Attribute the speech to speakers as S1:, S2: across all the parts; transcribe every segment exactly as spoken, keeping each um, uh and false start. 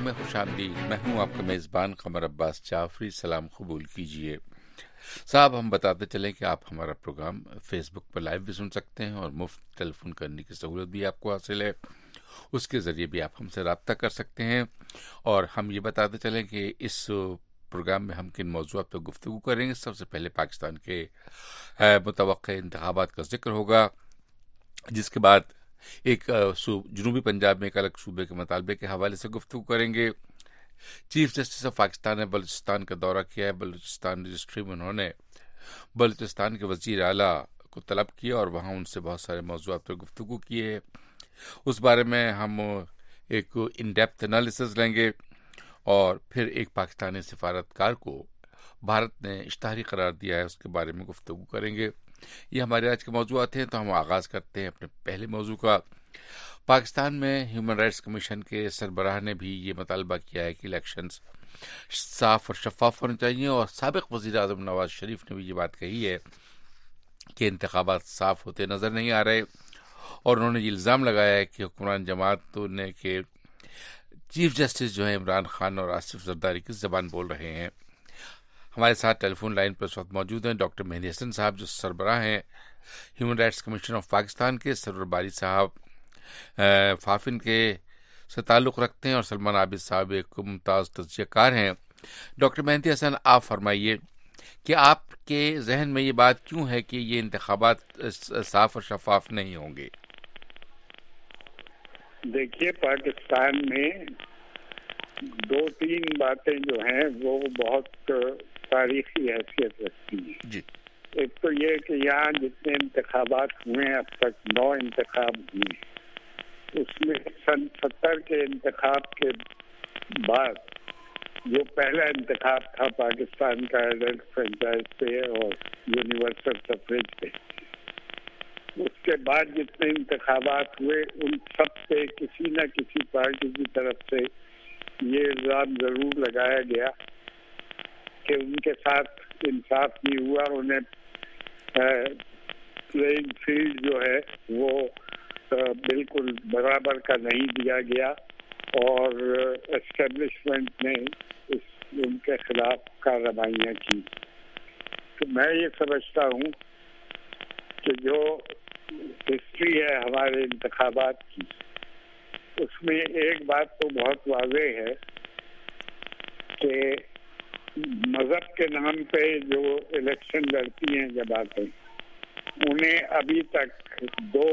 S1: میں خوش آمدید. میں ہوں آپ کا میزبان قمر عباس جعفری. سلام قبول کیجئے. صاحب ہم بتاتے چلیں کہ آپ ہمارا پروگرام فیس بک پر لائیو بھی سن سکتے ہیں اور مفت ٹیلی فون کرنے کی سہولت بھی آپ کو حاصل ہے. اس کے ذریعے بھی آپ ہم سے رابطہ کر سکتے ہیں. اور ہم یہ بتاتے چلیں کہ اس پروگرام میں ہم کن موضوعات پر گفتگو کریں گے. سب سے پہلے پاکستان کے متوقع انتخابات کا ذکر ہوگا، جس کے بعد ایک جنوبی پنجاب میں ایک الگ صوبے کے مطالبے کے حوالے سے گفتگو کریں گے. چیف جسٹس آف پاکستان نے بلوچستان کا دورہ کیا ہے. بلوچستان رجسٹری میں انہوں نے بلوچستان کے وزیر اعلیٰ کو طلب کیا اور وہاں ان سے بہت سارے موضوعات پر گفتگو کی ہے. اس بارے میں ہم ایک ان ڈیپتھ انالیسز لیں گے اور پھر ایک پاکستانی سفارتکار کو بھارت نے اشتہاری قرار دیا ہے، اس کے بارے میں گفتگو کریں گے. یہ ہمارے آج کے موضوعات ہیں. تو ہم آغاز کرتے ہیں اپنے پہلے موضوع کا. پاکستان میں ہیومن رائٹس کمیشن کے سربراہ نے بھی یہ مطالبہ کیا ہے کہ الیکشنز صاف اور شفاف ہونے چاہیے، اور سابق وزیر اعظم نواز شریف نے بھی یہ بات کہی ہے کہ انتخابات صاف ہوتے نظر نہیں آ رہے، اور انہوں نے یہ الزام لگایا ہے کہ حکمران جماعت نے کہ چیف جسٹس جو ہیں عمران خان اور آصف زرداری کی زبان بول رہے ہیں. ہمارے ساتھ ٹیلی فون لائن پر اس وقت موجود ہیں ڈاکٹر مہدی حسن صاحب، جو سربراہ ہیں human rights commission of Pakistan کے. سرور باری صاحب فافن کے سے تعلق رکھتے ہیں، اور سلمان عابد صاحب ایک ممتاز تجزیہ کار ہیں. ڈاکٹر مہدی حسن، آپ فرمائیے کہ آپ کے ذہن میں یہ بات کیوں ہے کہ یہ انتخابات صاف اور شفاف نہیں ہوں گے؟
S2: دیکھیے، پاکستان میں دو تین باتیں جو ہیں وہ بہت تاریخی حیثیت رکھتی ہیں.
S1: جی.
S2: ایک تو یہ کہ یہاں جتنے انتخابات ہوئے ہیں، اب تک نو انتخاب ہوئے، اس میں سن ستر کے انتخاب کے بعد جو پہلا انتخاب تھا پاکستان کا ایڈلٹ فرنچائز پہ اور یونیورسل سفریج پہ، اس کے بعد جتنے انتخابات ہوئے ان سب سے کسی نہ کسی پارٹی کی طرف سے یہ الزام ضرور لگایا گیا کہ ان کے ساتھ انصاف نہیں ہوا، انہیں پلینگ فیلڈ جو ہے وہ بالکل برابر کا نہیں دیا گیا، اور اسٹیبلشمنٹ نے اس ان کے خلاف کارروائیاں کی. تو میں یہ سمجھتا ہوں کہ جو ہسٹری ہے ہمارے انتخابات کی، اس میں ایک بات تو بہت واضح ہے کہ مذہب کے نام پہ جو الیکشن لڑتی ہیں جماعتیں، انہیں ابھی تک دو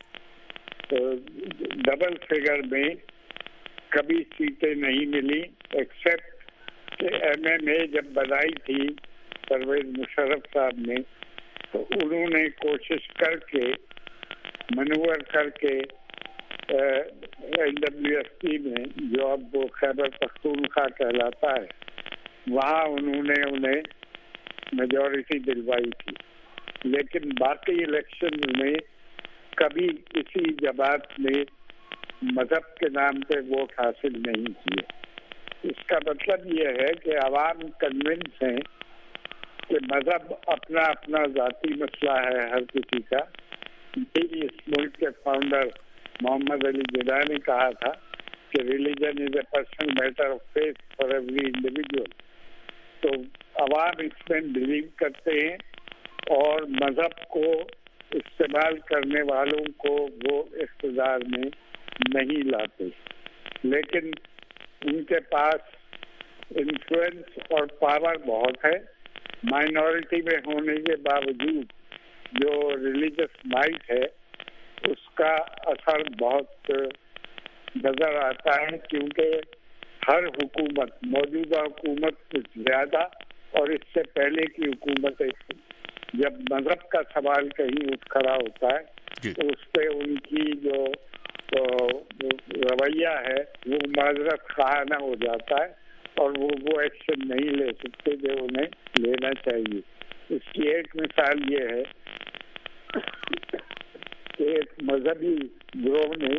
S2: ڈبل فگر میں کبھی سیٹیں نہیں ملی، ایکسیپٹ کہ ایم ایم اے جب بنائی تھی پرویز مشرف صاحب نے، تو انہوں نے کوشش کر کے منور کر کے این ڈبلیو ایس پی میں، جو اب وہ خیبر پختونخوا کہلاتا ہے، وہاں انہوں نے انہیں میجورٹی دلوائی تھی. لیکن باقی الیکشن میں کبھی کسی جماعت نے مذہب کے نام پہ ووٹ حاصل نہیں کیے. اس کا مطلب یہ ہے کہ عوام کنونس ہیں کہ مذہب اپنا اپنا ذاتی مسئلہ ہے ہر کسی کا. یہی اس ملک کے فاؤنڈر محمد علی جناح نے کہا تھا کہ religion is a personal matter of faith for every individual. تو عوام اس میں بلیو کرتے ہیں اور مذہب کو استعمال کرنے والوں کو وہ اقتدار میں نہیں لاتے، لیکن ان کے پاس انفلوئنس اور پاور بہت ہے. مائنورٹی میں ہونے کے باوجود جو ریلیجس مائٹ ہے اس کا اثر بہت نظر آتا ہے، کیونکہ ہر حکومت، موجودہ حکومت کچھ زیادہ اور اس سے پہلے کی حکومتیں، جب مذہب کا سوال کہیں اٹھ کھڑا ہوتا ہے تو اس پہ ان کی جو رویہ ہے وہ معذرت خواہانہ ہو جاتا ہے، اور وہ وہ ایکشن نہیں لے سکتے جو انہیں لینا چاہیے. اس کی ایک مثال یہ ہے کہ ایک مذہبی گروہ نے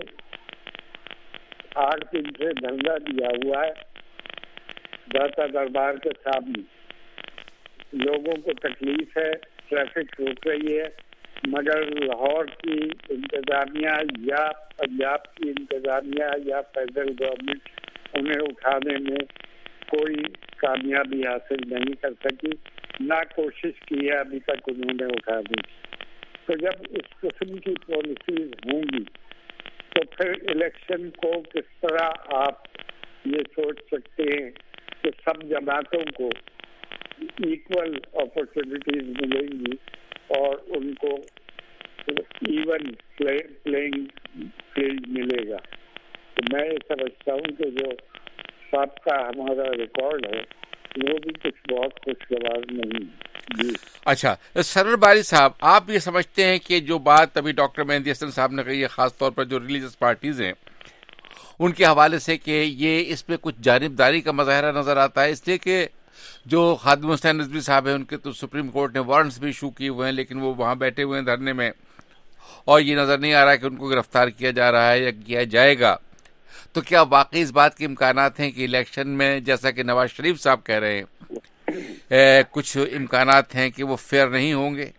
S2: آٹھ دن سے دھرنا دیا ہوا ہے داتا دربار کے سامنے. لوگوں کو تکلیف ہے، ٹریفک روک رہی ہے، مگر لاہور کی انتظامیہ یا پنجاب کی انتظامیہ یا فیڈرل گورنمنٹ انہیں اٹھانے میں کوئی کامیابی حاصل نہیں کر سکی، نہ کوشش کی ہے ابھی تک انہوں نے اٹھانے کی۔ تو جب اس قسم کی پالیسیز ہوں گی تو پھر الیکشن کو کس طرح آپ یہ سوچ سکتے ہیں کہ سب جماعتوں کو ایکول اپرچونیٹیز ملیں گی اور ان کو ایون پلینگ فیلڈ ملے گا؟ تو میں یہ سمجھتا ہوں کہ جو سابقہ ہمارا ریکارڈ ہے وہ بھی کچھ بہت خوشگوار نہیں۔ جی
S1: اچھا سرور باری صاحب، آپ یہ سمجھتے ہیں کہ جو بات ابھی ڈاکٹر مہندی حسن صاحب نے کہی ہے، خاص طور پر جو ریلیجس پارٹیز ہیں ان کے حوالے سے، کہ یہ اس میں کچھ جانبداری کا مظاہرہ نظر آتا ہے، اس لیے کہ جو خادم حسین رضوی صاحب ہیں ان کے تو سپریم کورٹ نے وارنٹس بھی ایشو کیے ہوئے ہیں، لیکن وہ وہاں بیٹھے ہوئے ہیں دھرنے میں، اور یہ نظر نہیں آ رہا ہے کہ ان کو گرفتار کیا جا رہا ہے یا کیا جائے گا۔ تو کیا واقعی اس بات کے امکانات ہیں کہ الیکشن میں، جیسا کہ نواز شریف صاحب کہہ رہے ہیں، کچھ امکانات ہیں کہ وہ فیئر نہیں ہوں گے؟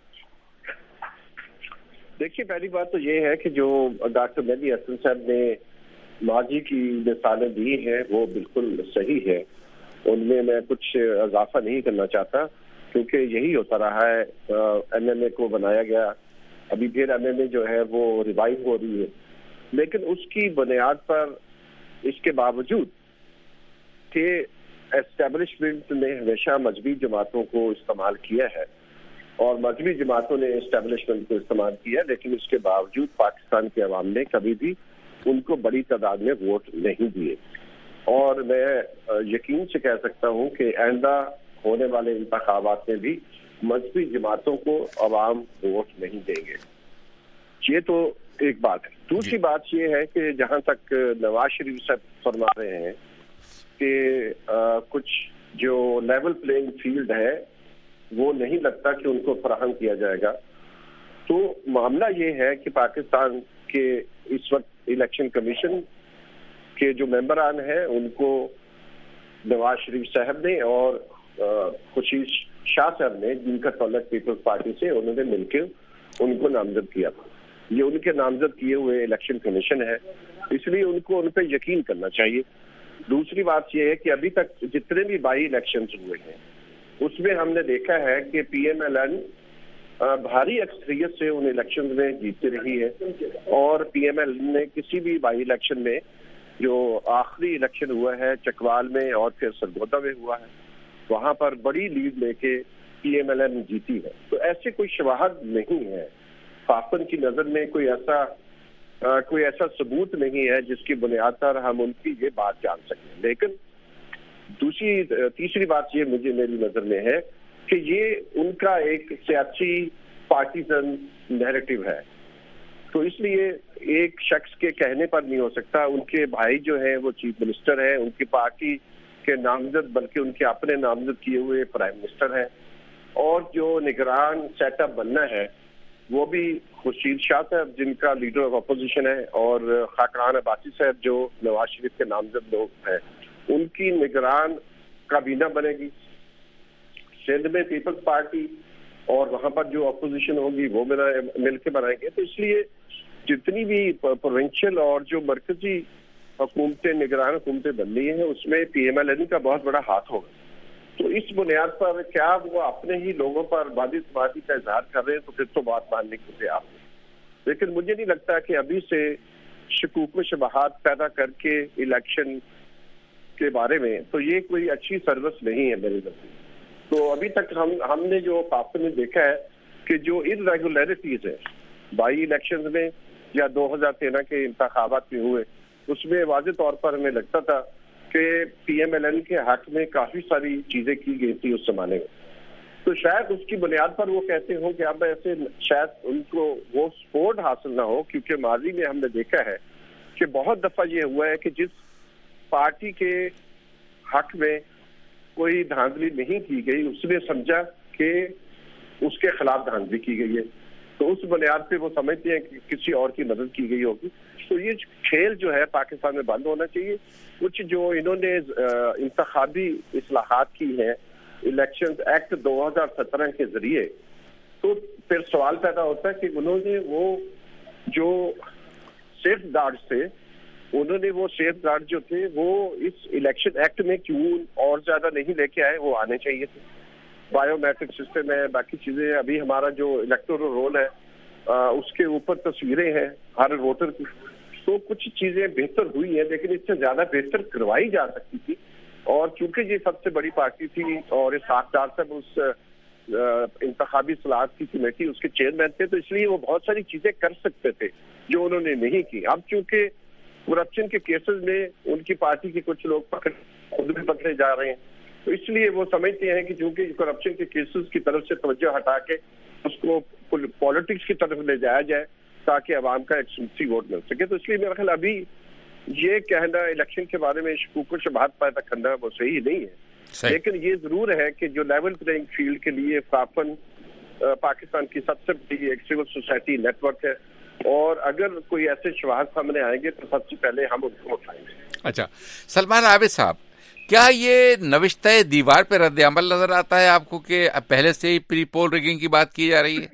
S3: دیکھیے، پہلی بات تو یہ ہے کہ جو ڈاکٹر مہندی حسن صاحب نے ماضی کی مثالیں دی ہیں وہ بالکل صحیح ہے، ان میں میں کچھ اضافہ نہیں کرنا چاہتا، کیونکہ یہی ہوتا رہا ہے۔ ایم ایم اے کو بنایا گیا، ابھی پھر ایم ایم اے جو ہے وہ ریوائو ہو رہی ہے، لیکن اس کی بنیاد پر اس کے باوجود کہ اسٹیبلشمنٹ نے ہمیشہ مذہبی جماعتوں کو استعمال کیا ہے اور مذہبی جماعتوں نے اسٹیبلشمنٹ کو استعمال کیا، لیکن اس کے باوجود پاکستان کے عوام نے کبھی بھی ان کو بڑی تعداد میں ووٹ نہیں دیے، اور میں یقین سے کہہ سکتا ہوں کہ آئندہ ہونے والے انتخابات میں بھی مذہبی جماعتوں کو عوام ووٹ نہیں دیں گے۔ یہ تو ایک بات ہے۔ دوسری بات یہ ہے کہ جہاں تک نواز شریف صاحب فرما رہے ہیں کہ کچھ جو لیول پلینگ فیلڈ ہے وہ نہیں لگتا کہ ان کو فراہم کیا جائے گا، تو معاملہ یہ ہے کہ پاکستان کے اس وقت الیکشن کمیشن کے جو ممبران ہیں ان کو نواز شریف صاحب نے اور خورشید شاہ صاحب نے، جن کا تعلق پیپلز پارٹی سے، انہوں نے مل کے ان کو نامزد کیا تھا۔ یہ ان کے نامزد کیے ہوئے الیکشن کمیشن ہے، اس لیے ان کو ان پہ یقین کرنا چاہیے۔ دوسری بات یہ ہے کہ ابھی تک جتنے بھی بائی الیکشنز ہوئے ہیں اس میں ہم نے دیکھا ہے کہ پی ایم ایل این بھاری اکثریت سے ان الیکشنز میں جیتتی رہی ہے، اور پی ایم ایل این نے کسی بھی بائی الیکشن میں، جو آخری الیکشن ہوا ہے چکوال میں اور پھر سرگودا میں ہوا ہے، وہاں پر بڑی لیڈ لے کے پی ایم ایل این جیتی ہے۔ تو ایسے کوئی شواہد نہیں ہے، پاکستان کی نظر میں کوئی ایسا کوئی ایسا ثبوت نہیں ہے جس کی بنیاد پر ہم ان کی یہ بات جان سکیں۔ لیکن دوسری تیسری بات یہ مجھے میری نظر میں ہے کہ یہ ان کا ایک سیاسی پارٹیزن نیریٹو ہے، تو اس لیے ایک شخص کے کہنے پر نہیں ہو سکتا۔ ان کے بھائی جو ہیں وہ چیف منسٹر ہیں، ان کی پارٹی کے نامزد بلکہ ان کے اپنے نامزد کیے ہوئے پرائم منسٹر ہیں، اور جو نگران سیٹ اپ بننا ہے وہ بھی خورشید شاہ صاحب جن کا لیڈر آف اپوزیشن ہے، اور خاقان عباسی صاحب جو نواز شریف کے نامزد لوگ ہیں، ان کی نگران کابینہ بنے گی۔ سندھ میں پیپلز پارٹی اور وہاں پر جو اپوزیشن ہوگی وہ مل کے بنائیں گے۔ تو اس لیے جتنی بھی پروونشل اور جو مرکزی حکومتیں، نگران حکومتیں بن رہی ہیں، اس میں پی ایم ایل این کا بہت بڑا ہاتھ ہوگا۔ تو اس بنیاد پر کیا وہ اپنے ہی لوگوں پر وادی سماجی کا اظہار کر رہے ہیں تو پھر تو بات ماننے کے لیے آپ، لیکن مجھے نہیں لگتا کہ ابھی سے شکوک و شبہات پیدا کر کے الیکشن کے بارے میں، تو یہ کوئی اچھی سروس نہیں ہے میرے نظر میں۔ تو ابھی تک ہم ہم نے جو پاکستان میں دیکھا ہے کہ جو ارریگولیرٹیز ہیں بائی الیکشنز میں یا دو ہزار تیرہ کے انتخابات میں ہوئے، اس میں واضح طور پر ہمیں لگتا تھا کہ پی ایم ایل این کے حق میں کافی ساری چیزیں کی گئی تھی اس زمانے میں، تو شاید اس کی بنیاد پر وہ کہتے ہوں کہ اب ایسے شاید ان کو وہ سپورٹ حاصل نہ ہو، کیونکہ ماضی میں ہم نے دیکھا ہے کہ بہت دفعہ یہ ہوا ہے کہ جس پارٹی کے حق میں کوئی دھاندلی نہیں کی گئی اس نے سمجھا کہ اس کے خلاف دھاندلی کی گئی ہے، تو اس بنیاد پہ وہ سمجھتے ہیں کہ کسی اور کی مدد کی گئی ہوگی۔ تو یہ کھیل جو ہے پاکستان میں بند ہونا چاہیے۔ کچھ جو انہوں نے انتخابی اصلاحات کی ہیں الیکشن ایکٹ دو ہزار سترہ کے ذریعے، تو پھر سوال پیدا ہوتا ہے کہ انہوں نے وہ جو سیف گارڈز تھے انہوں نے وہ سیف گارڈ جو تھے وہ اس الیکشن ایکٹ میں کیوں اور زیادہ نہیں لے کے آئے؟ وہ آنے چاہیے تھے. بایو میٹرک سسٹم ہے, باقی چیزیں, ابھی ہمارا جو الیکٹورل رول ہے اس کے اوپر تصویریں ہیں ہر ووٹر کی, تو کچھ چیزیں بہتر ہوئی ہیں لیکن اس سے زیادہ بہتر کروائی جا سکتی تھی. اور چونکہ یہ سب سے بڑی پارٹی تھی اور اسحاق ڈار صاحب اس انتخابی صلاحیت کی کمیٹی اس کے چیئرمین تھے, تو اس لیے وہ بہت ساری چیزیں کر سکتے تھے جو انہوں نے نہیں کی. اب چونکہ کرپشن کے کیسز میں ان کی پارٹی کے کچھ لوگ پکڑ خود بھی پکڑے جا رہے ہیں, تو اس لیے وہ سمجھتے ہیں کہ چونکہ کرپشن کے کیسز کی طرف سے توجہ ہٹا کے اس کو پالیٹکس کی طرف لے جایا جائے تاکہ عوام کا ایک سمسی ووٹ مل سکے. تو اس لیے میرا خیال ابھی یہ کہنا الیکشن کے بارے میں شکوک و شبہات پیدا کرنا وہ صحیح نہیں ہے. صحیح. لیکن یہ ضرور ہے کہ جو لیول پلینگ فیلڈ کے لیے فافن پاکستان کی سب سے بڑی ایک سول سوسائٹی نیٹ ورک ہے, اور اگر کوئی ایسے شواہد سامنے آئیں گے تو سب سے پہلے ہم ان کو اٹھائیں گے.
S1: اچھا سلمان عابد صاحب, کیا یہ نوشتہ دیوار پہ رد عمل نظر آتا ہے آپ کو کہ پہلے سے ہی پری پول ریگنگ کی بات کی جا رہی ہے؟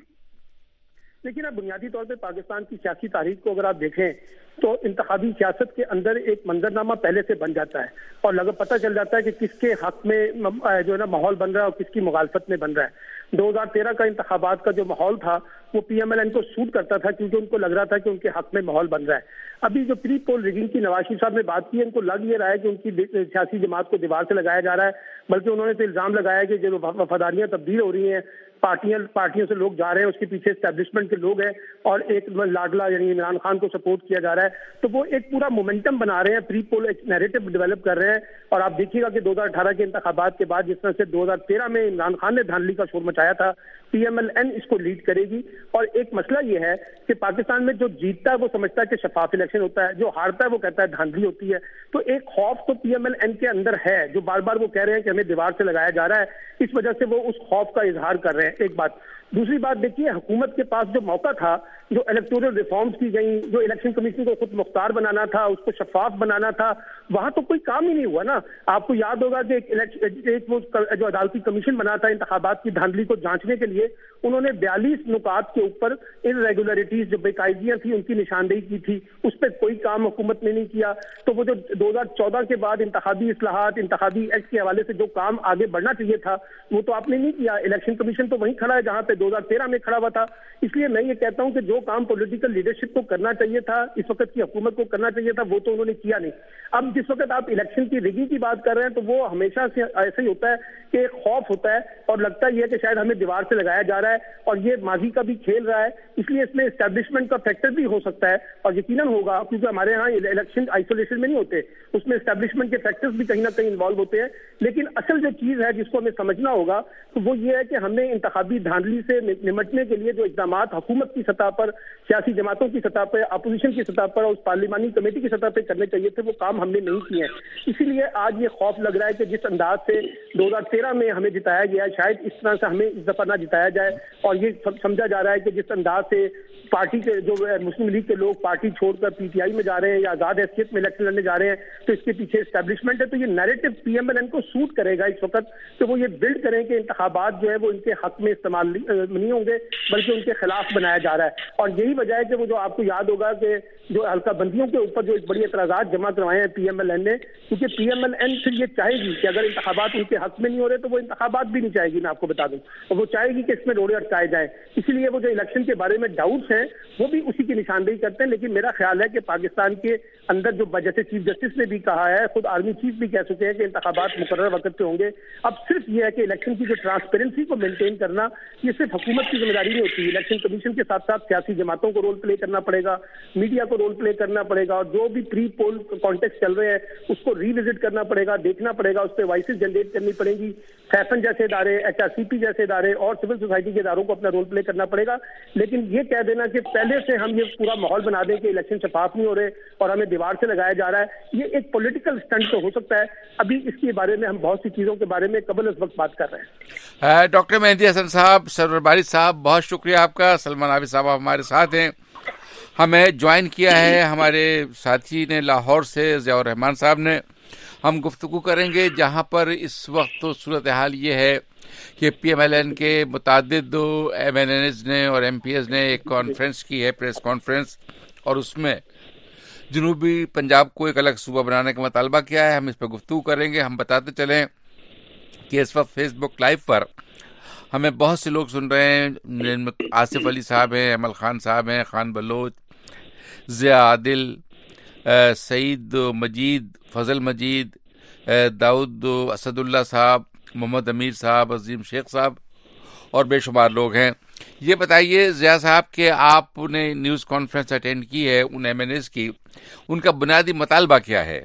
S4: لیکن اب بنیادی طور پہ پاکستان کی سیاسی تاریخ کو اگر آپ دیکھیں تو انتخابی سیاست کے اندر ایک منظرنامہ پہلے سے بن جاتا ہے اور لگا پتہ چل جاتا ہے کہ کس کے حق میں جو ہے نا ماحول بن رہا ہے اور کس کی مخالفت میں بن رہا ہے. دو ہزار تیرہ کا انتخابات کا جو ماحول تھا وہ پی ایم ایل این کو سوٹ کرتا تھا کیونکہ ان کو لگ رہا تھا کہ ان کے حق میں ماحول بن رہا ہے. ابھی جو پری پول ریگنگ کی نواز شریف صاحب نے بات کی ہے, ان کو لگ یہ رہا ہے کہ ان کی سیاسی جماعت کو دیوار سے لگایا جا رہا ہے, بلکہ انہوں نے تو الزام لگایا کہ جو وفاداریاں تبدیل ہو رہی ہیں, پارٹیاں پارٹیوں سے لوگ جا رہے ہیں, اس کے پیچھے اسٹیبلشمنٹ کے لوگ ہیں اور ایک لاڈلا یعنی عمران خان کو سپورٹ کیا جا رہا ہے. تو وہ ایک پورا مومنٹم بنا رہے ہیں, پری پول ایک نیریٹو ڈیولپ کر رہے ہیں. اور آپ دیکھیے گا کہ دو ہزار اٹھارہ کے انتخابات کے بعد جس طرح سے دو ہزار تیرہ میں عمران خان نے دھاندلی کا شور مچایا تھا, پی ایم ایل این اس کو لیڈ کرے گی. اور ایک مسئلہ یہ ہے کہ پاکستان میں جو جیتتا ہے وہ سمجھتا ہے کہ شفاف الیکشن ہوتا ہے, جو ہارتا ہے وہ کہتا ہے دھاندلی ہوتی ہے. تو ایک خوف تو پی ایم ایل این کے اندر ہے جو بار بار وہ کہہ رہے ہیں کہ ہمیں دیوار سے لگایا جا رہا ہے, اس وجہ سے وہ اس خوف کا اظہار کر رہے ہیں. ایک بات. دوسری بات دیکھیے, حکومت کے پاس جو موقع تھا, جو الیکٹورل ریفارمز کی گئیں, جو الیکشن کمیشن کو خود مختار بنانا تھا, اس کو شفاف بنانا تھا, وہاں تو کوئی کام ہی نہیں ہوا نا. آپ کو یاد ہوگا کہ ایک وہ جو عدالتی کمیشن بنا تھا انتخابات کی دھاندلی کو جانچنے کے لیے, انہوں نے بیالیس نکات کے اوپر انریگولرٹیز جو بے قاعدگیاں تھیں ان کی نشاندہی کی تھی, اس پہ کوئی کام حکومت نے نہیں کیا. تو وہ جو دو ہزار چودہ کے بعد انتخابی اصلاحات, انتخابی ایکٹ کے حوالے سے جو کام آگے بڑھنا چاہیے تھا وہ تو آپ نے نہیں کیا. الیکشن کمیشن تو وہیں کھڑا ہے جہاں پہ دو ہزار تیرہ میں کھڑا ہوا تھا. اس لیے میں یہ کہتا ہوں کہ جو کام پولیٹیکل لیڈرشپ کو کرنا چاہیے تھا, اس وقت کی حکومت کو کرنا چاہیے تھا, وہ تو انہوں نے کیا نہیں. اب جس وقت آپ الیکشن کی ریگنگ کی بات کر رہے ہیں تو وہ ہمیشہ سے ایسا ہی ہوتا ہے کہ ایک خوف ہوتا ہے اور لگتا یہ ہے کہ شاید ہمیں دیوار سے لگایا جا رہا ہے, اور یہ ماضی کا بھی کھیل رہا ہے. اس لیے اس میں اسٹیبلشمنٹ کا فیکٹر بھی ہو سکتا ہے اور یقیناً ہوگا, کیونکہ ہمارے ہاں الیکشن آئسولیشن میں نہیں ہوتے, اس میں اسٹیبلشمنٹ کے فیکٹرز بھی کہیں نہ کہیں انوالو ہوتے ہیں. لیکن اصل جو چیز ہے جس کو ہمیں سمجھنا ہوگا تو وہ یہ ہے کہ ہمیں انتخابی دھاندلی سے نمٹنے کے لیے جو اقدامات حکومت کی سطح پر, سیاسی جماعتوں کی سطح پر, اپوزیشن کی سطح پر اور اس پارلیمانی کمیٹی کی سطح پہ کرنے چاہیے تھے, وہ کام ہم نے نہیں کیے ہیں. اسی لیے آج یہ خوف لگ رہا ہے کہ جس انداز سے دو ہزار تیرہ میں ہمیں جتایا گیا ہے, شاید اس طرح سے ہمیں اس دفعہ نہ جتایا جائے. اور یہ سمجھا جا رہا ہے کہ جس انداز سے پارٹی کے جو مسلم لیگ کے لوگ پارٹی چھوڑ کر پی ٹی آئی میں جا رہے ہیں یا آزاد حیثیت میں الیکشن لڑنے جا رہے ہیں, تو اس کے پیچھے اسٹیبلشمنٹ ہے. تو یہ narrative P M L N کو سوٹ کرے گا اس وقت کہ وہ یہ بلڈ کریں کہ انتخابات جو ہے وہ ان کے حق میں استعمال نہیں ہوں گے بلکہ ان کے خلاف بنایا جا رہا ہے. اور یہی وجہ ہے کہ وہ جو آپ کو یاد ہوگا کہ جو حلقہ بندیوں کے اوپر جو ایک بڑی اعتراضات جمع کروائے ہیں پی ایم ایل این نے, کیونکہ پی ایم ایل این پھر یہ چاہے گی کہ اگر انتخابات ان کے حق میں نہیں ہو رہے تو وہ انتخابات بھی نہیں چاہے گی, میں آپ کو بتا دوں, اور وہ چاہے گی کہ اس میں روڑے اٹکائے جائیں. اسی لیے وہ جو الیکشن کے بارے میں ڈاؤٹس ہیں وہ بھی اسی کی نشاندہی کرتے ہیں. لیکن میرا خیال ہے کہ پاکستان کے اندر جو جیسے چیف جسٹس نے بھی کہا ہے, خود آرمی چیف بھی کہہ چکے ہیں کہ انتخابات مقررہ وقت پہ ہوں گے. اب صرف یہ ہے کہ الیکشن کی جو ٹرانسپیرنسی کو مینٹین کرنا, یہ صرف حکومت کی ذمہ داری نہیں ہوتی. الیکشن کمیشن کے ساتھ ساتھ سیاسی جماعتوں کو رول پلے کرنا پڑے گا, میڈیا کو رول پلے کرنا پڑے گا, اور جو بھی پری پول کانٹیکٹ چل رہے ہیں اس کو ری وزٹ کرنا پڑے گا, دیکھنا پڑے گا, اس پہ وائسز جنریٹ کرنی پڑیں گی. فیفن جیسے ادارے, ایچ آر سی پی جیسے ادارے اور سول سوسائٹی کے اداروں کو اپنا رول پلے کرنا پڑے گا. لیکن یہ کہہ دینا کہ پہلے سے ہم یہ پورا ماحول بنا دیں کہ الیکشن شفاف نہیں ہو رہے اور ہمیں دیوار سے لگایا جا رہا ہے, یہ ایک پولیٹیکل اسٹنٹ تو ہو سکتا ہے. ابھی اس کے بارے میں ہم بہت سی چیزوں کے بارے میں قبل از وقت بات کر رہے ہیں.
S1: ڈاکٹر مہدی حسن صاحب, سرور باری صاحب, بہت شکریہ آپ کا. سلمان عابد صاحب ہمارے ساتھ ہیں, ہمیں جوائن کیا ہے ہمارے ساتھی نے لاہور سے, ضیاء الرحمان صاحب نے. ہم گفتگو کریں گے جہاں پر اس وقت تو صورتحال یہ ہے کہ پی ایم ایل این کے متعدد ایم این ایز نے اور ایم پی ایز نے ایک کانفرنس کی ہے, پریس کانفرنس, اور اس میں جنوبی پنجاب کو ایک الگ صوبہ بنانے کا مطالبہ کیا ہے. ہم اس پہ گفتگو کریں گے. ہم بتاتے چلیں کہ اس وقت فیس بک لائیو پر ہمیں بہت سے لوگ سن رہے ہیں, جن میں آصف علی صاحب ہیں, امل خان صاحب ہیں, خان بلوچ, ضیاء عادل, سعید مجید, فضل مجید, داؤد اسد اللہ صاحب, محمد امیر صاحب, عظیم شیخ صاحب اور بے شمار لوگ ہیں. یہ بتائیے ضیاء صاحب کہ آپ نے نیوز کانفرنس اٹینڈ کی ہے ان ایم این ایز کی, ان کا بنیادی مطالبہ کیا ہے؟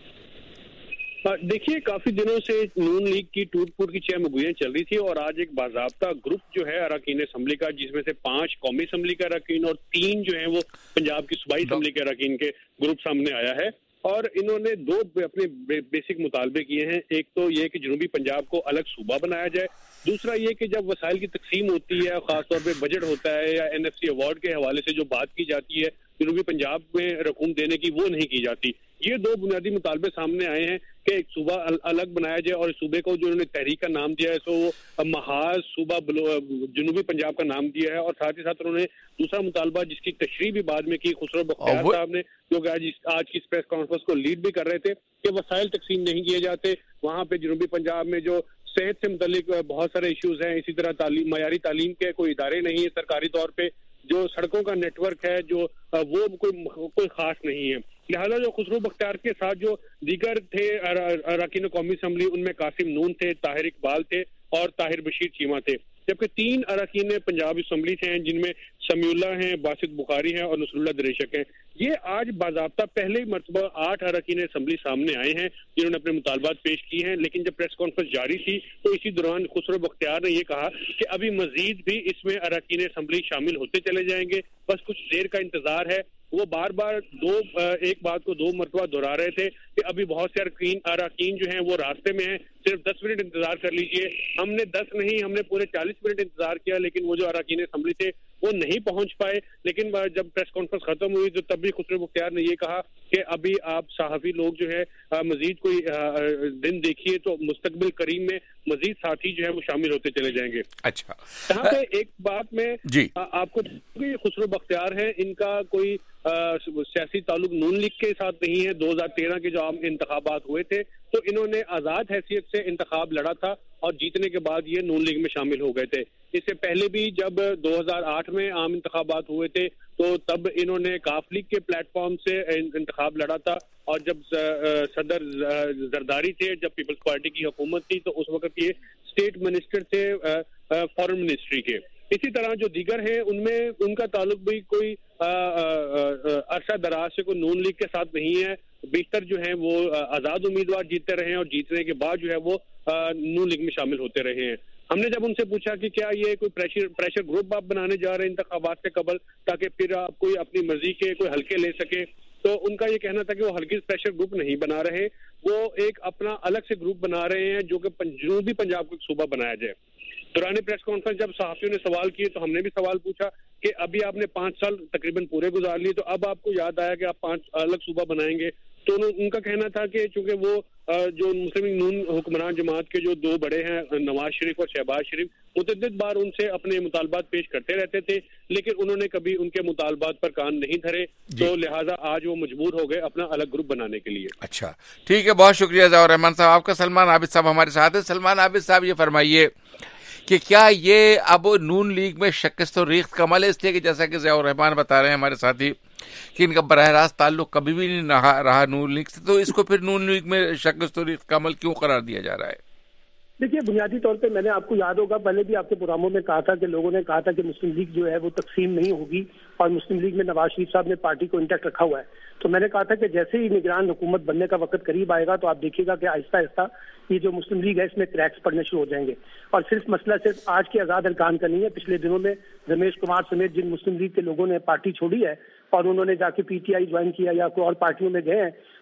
S5: دیکھیے, کافی دنوں سے نون لیگ کی ٹوٹ پھوٹ کی چھ مگویاں چل رہی تھی اور آج ایک باضابطہ گروپ جو ہے اراکین اسمبلی کا, جس میں سے پانچ قومی اسمبلی کے اراکین اور تین جو ہیں وہ پنجاب کی صوبائی اسمبلی کے اراکین کے گروپ سامنے آیا ہے. اور انہوں نے دو اپنے بیسک مطالبے کیے ہیں. ایک تو یہ کہ جنوبی پنجاب کو الگ صوبہ بنایا جائے, دوسرا یہ کہ جب وسائل کی تقسیم ہوتی ہے, خاص طور پہ بجٹ ہوتا ہے یا این ایف سی ایوارڈ کے حوالے سے جو بات کی جاتی ہے جنوبی پنجاب میں رقوم دینے کی, وہ نہیں کی جاتی. یہ دو بنیادی مطالبے سامنے آئے ہیں کہ ایک صوبہ الگ بنایا جائے اور صوبے کو جو انہوں نے تحریک کا نام دیا ہے سو وہ محاذ صوبہ جنوبی پنجاب کا نام دیا ہے. اور ساتھ ہی ساتھ انہوں نے دوسرا مطالبہ جس کی تشریح بھی بعد میں کی خسرو بختیار صاحب نے, جو کہ آج آج کی پریس کانفرنس کو لیڈ بھی کر رہے تھے, کہ وسائل تقسیم نہیں کیے جاتے. وہاں پہ جنوبی پنجاب میں جو صحت سے متعلق بہت سارے ایشوز ہیں, اسی طرح تعلیم, معیاری تعلیم کے کوئی ادارے نہیں ہیں سرکاری طور پہ, جو سڑکوں کا نیٹ ورک ہے جو وہ کوئی کوئی خاص نہیں ہے. لہٰذا جو خسرو بختیار کے ساتھ جو دیگر تھے اراکین قومی اسمبلی, ان میں قاسم نون تھے, طاہر اقبال تھے اور طاہر بشیر چیمہ تھے, جبکہ تین اراکین پنجاب اسمبلی سے ہیں جن میں سمیع اللہ ہیں, باسط بخاری ہیں اور نصر اللہ دریشک ہیں. یہ آج باضابطہ پہلے مرتبہ آٹھ اراکین اسمبلی سامنے آئے ہیں جنہوں نے اپنے مطالبات پیش کیے ہیں. لیکن جب پریس کانفرنس جاری تھی تو اسی دوران خسرو بختیار نے یہ کہا کہ ابھی مزید بھی اس میں اراکین اسمبلی شامل ہوتے چلے جائیں گے, بس کچھ دیر کا انتظار ہے. وہ بار بار دو ایک بات کو دو مرتبہ دہرا رہے تھے کہ ابھی بہت سے اراکین اراکین جو ہیں وہ راستے میں ہیں, صرف دس منٹ انتظار کر لیجئے. ہم نے دس نہیں, ہم نے پورے چالیس منٹ انتظار کیا, لیکن وہ جو اراکین اسمبلی تھے وہ نہیں پہنچ پائے. لیکن جب پریس کانفرنس ختم ہوئی تو تب بھی خسرو بختیار نے یہ کہا کہ ابھی آپ صحافی لوگ جو ہے مزید کوئی دن دیکھیے تو مستقبل کریم میں مزید ساتھی جو ہے وہ شامل ہوتے چلے جائیں گے.
S1: اچھا,
S5: یہاں پہ ایک بات میں
S1: جی
S5: آپ کو خسرو بختیار ہے, ان کا کوئی سیاسی تعلق نون لیگ کے ساتھ نہیں ہے. دو ہزار تیرہ کے جو عام انتخابات ہوئے تھے تو انہوں نے آزاد حیثیت سے انتخاب لڑا تھا اور جیتنے کے بعد یہ نون لیگ میں شامل ہو گئے تھے. اس سے پہلے بھی جب دو ہزار آٹھ میں عام انتخابات ہوئے تھے تو تب انہوں نے کاف لیگ کے پلیٹ فارم سے انتخاب لڑا تھا, اور جب صدر زرداری تھے, جب پیپلز پارٹی کی حکومت تھی, تو اس وقت یہ اسٹیٹ منسٹر تھے فارن منسٹری کے. اسی طرح جو دیگر ہیں ان میں ان کا تعلق بھی کوئی عرصہ دراز سے کوئی نون لیگ کے ساتھ نہیں ہے. بیشتر جو ہیں وہ آزاد امیدوار جیتتے رہے ہیں اور جیتنے کے بعد جو ہے وہ نون لیگ میں شامل ہوتے رہے ہیں. ہم نے جب ان سے پوچھا کہ کیا یہ کوئی پریشر پریشر گروپ آپ بنانے جا رہے ہیں انتخابات سے قبل تاکہ پھر آپ کوئی اپنی مرضی کے کوئی حلقے لے سکیں, تو ان کا یہ کہنا تھا کہ وہ ہرگز پریشر گروپ نہیں بنا رہے, وہ ایک اپنا الگ سے گروپ بنا رہے ہیں جو کہ جنوبی پنجاب کو ایک صوبہ بنایا جائے. دوران پریس کانفرنس جب صحافیوں نے سوال کیے تو ہم نے بھی سوال پوچھا کہ ابھی آپ نے پانچ سال تقریباً پورے گزار لیے, تو اب آپ کو یاد آیا کہ آپ پانچ الگ صوبہ بنائیں گے. تو ان کا کہنا تھا کہ چونکہ وہ جو مسلم نون حکمران جماعت کے جو دو بڑے ہیں نواز شریف اور شہباز شریف, متعدد بار ان سے اپنے مطالبات پیش کرتے رہتے تھے لیکن انہوں نے کبھی ان کے مطالبات پر کان نہیں دھرے, تو لہٰذا آج وہ مجبور ہو گئے اپنا الگ گروپ بنانے کے لیے.
S1: اچھا ٹھیک ہے, بہت شکریہ ضیاء الرحمان صاحب. آپ کا سلمان عابد صاحب ہمارے ساتھ ہیں. سلمان عابد صاحب یہ فرمائیے کہ کیا یہ اب نون لیگ میں شکست و ریخت کا عمل ہے, اس لیے کہ جیسا کہ ضیاء الرحمان بتا رہے ہیں ہمارے ساتھی کہ ان کا براہ راست تعلق کبھی بھی نہیں رہا نون لیگ سے, تو اس کو پھر نون لیگ میں شکست و ریخت کا عمل کیوں قرار دیا جا رہا ہے؟
S4: دیکھیے, بنیادی طور پہ میں نے آپ کو یاد ہوگا پہلے بھی آپ کے پروگراموں میں کہا تھا کہ لوگوں نے کہا تھا کہ مسلم لیگ جو ہے وہ تقسیم نہیں ہوگی اور مسلم لیگ میں نواز شریف صاحب نے پارٹی کو انٹیکٹ رکھا ہوا ہے. تو میں نے کہا تھا کہ جیسے ہی نگران حکومت بننے کا وقت قریب آئے گا تو آپ دیکھیے گا کہ آہستہ آہستہ یہ جو مسلم لیگ ہے اس میں کریکس پڑنے شروع ہو جائیں گے. اور صرف مسئلہ صرف آج کے آزاد ارکان کا نہیں ہے. پچھلے دنوں میں رمیش کمار سمیت جن مسلم لیگ کے لوگوں نے پارٹی چھوڑی ہے اور انہوں نے جا کے پی ٹی آئی جوائن کیا یا کوئی اور پارٹیوں میں گئے ہیں,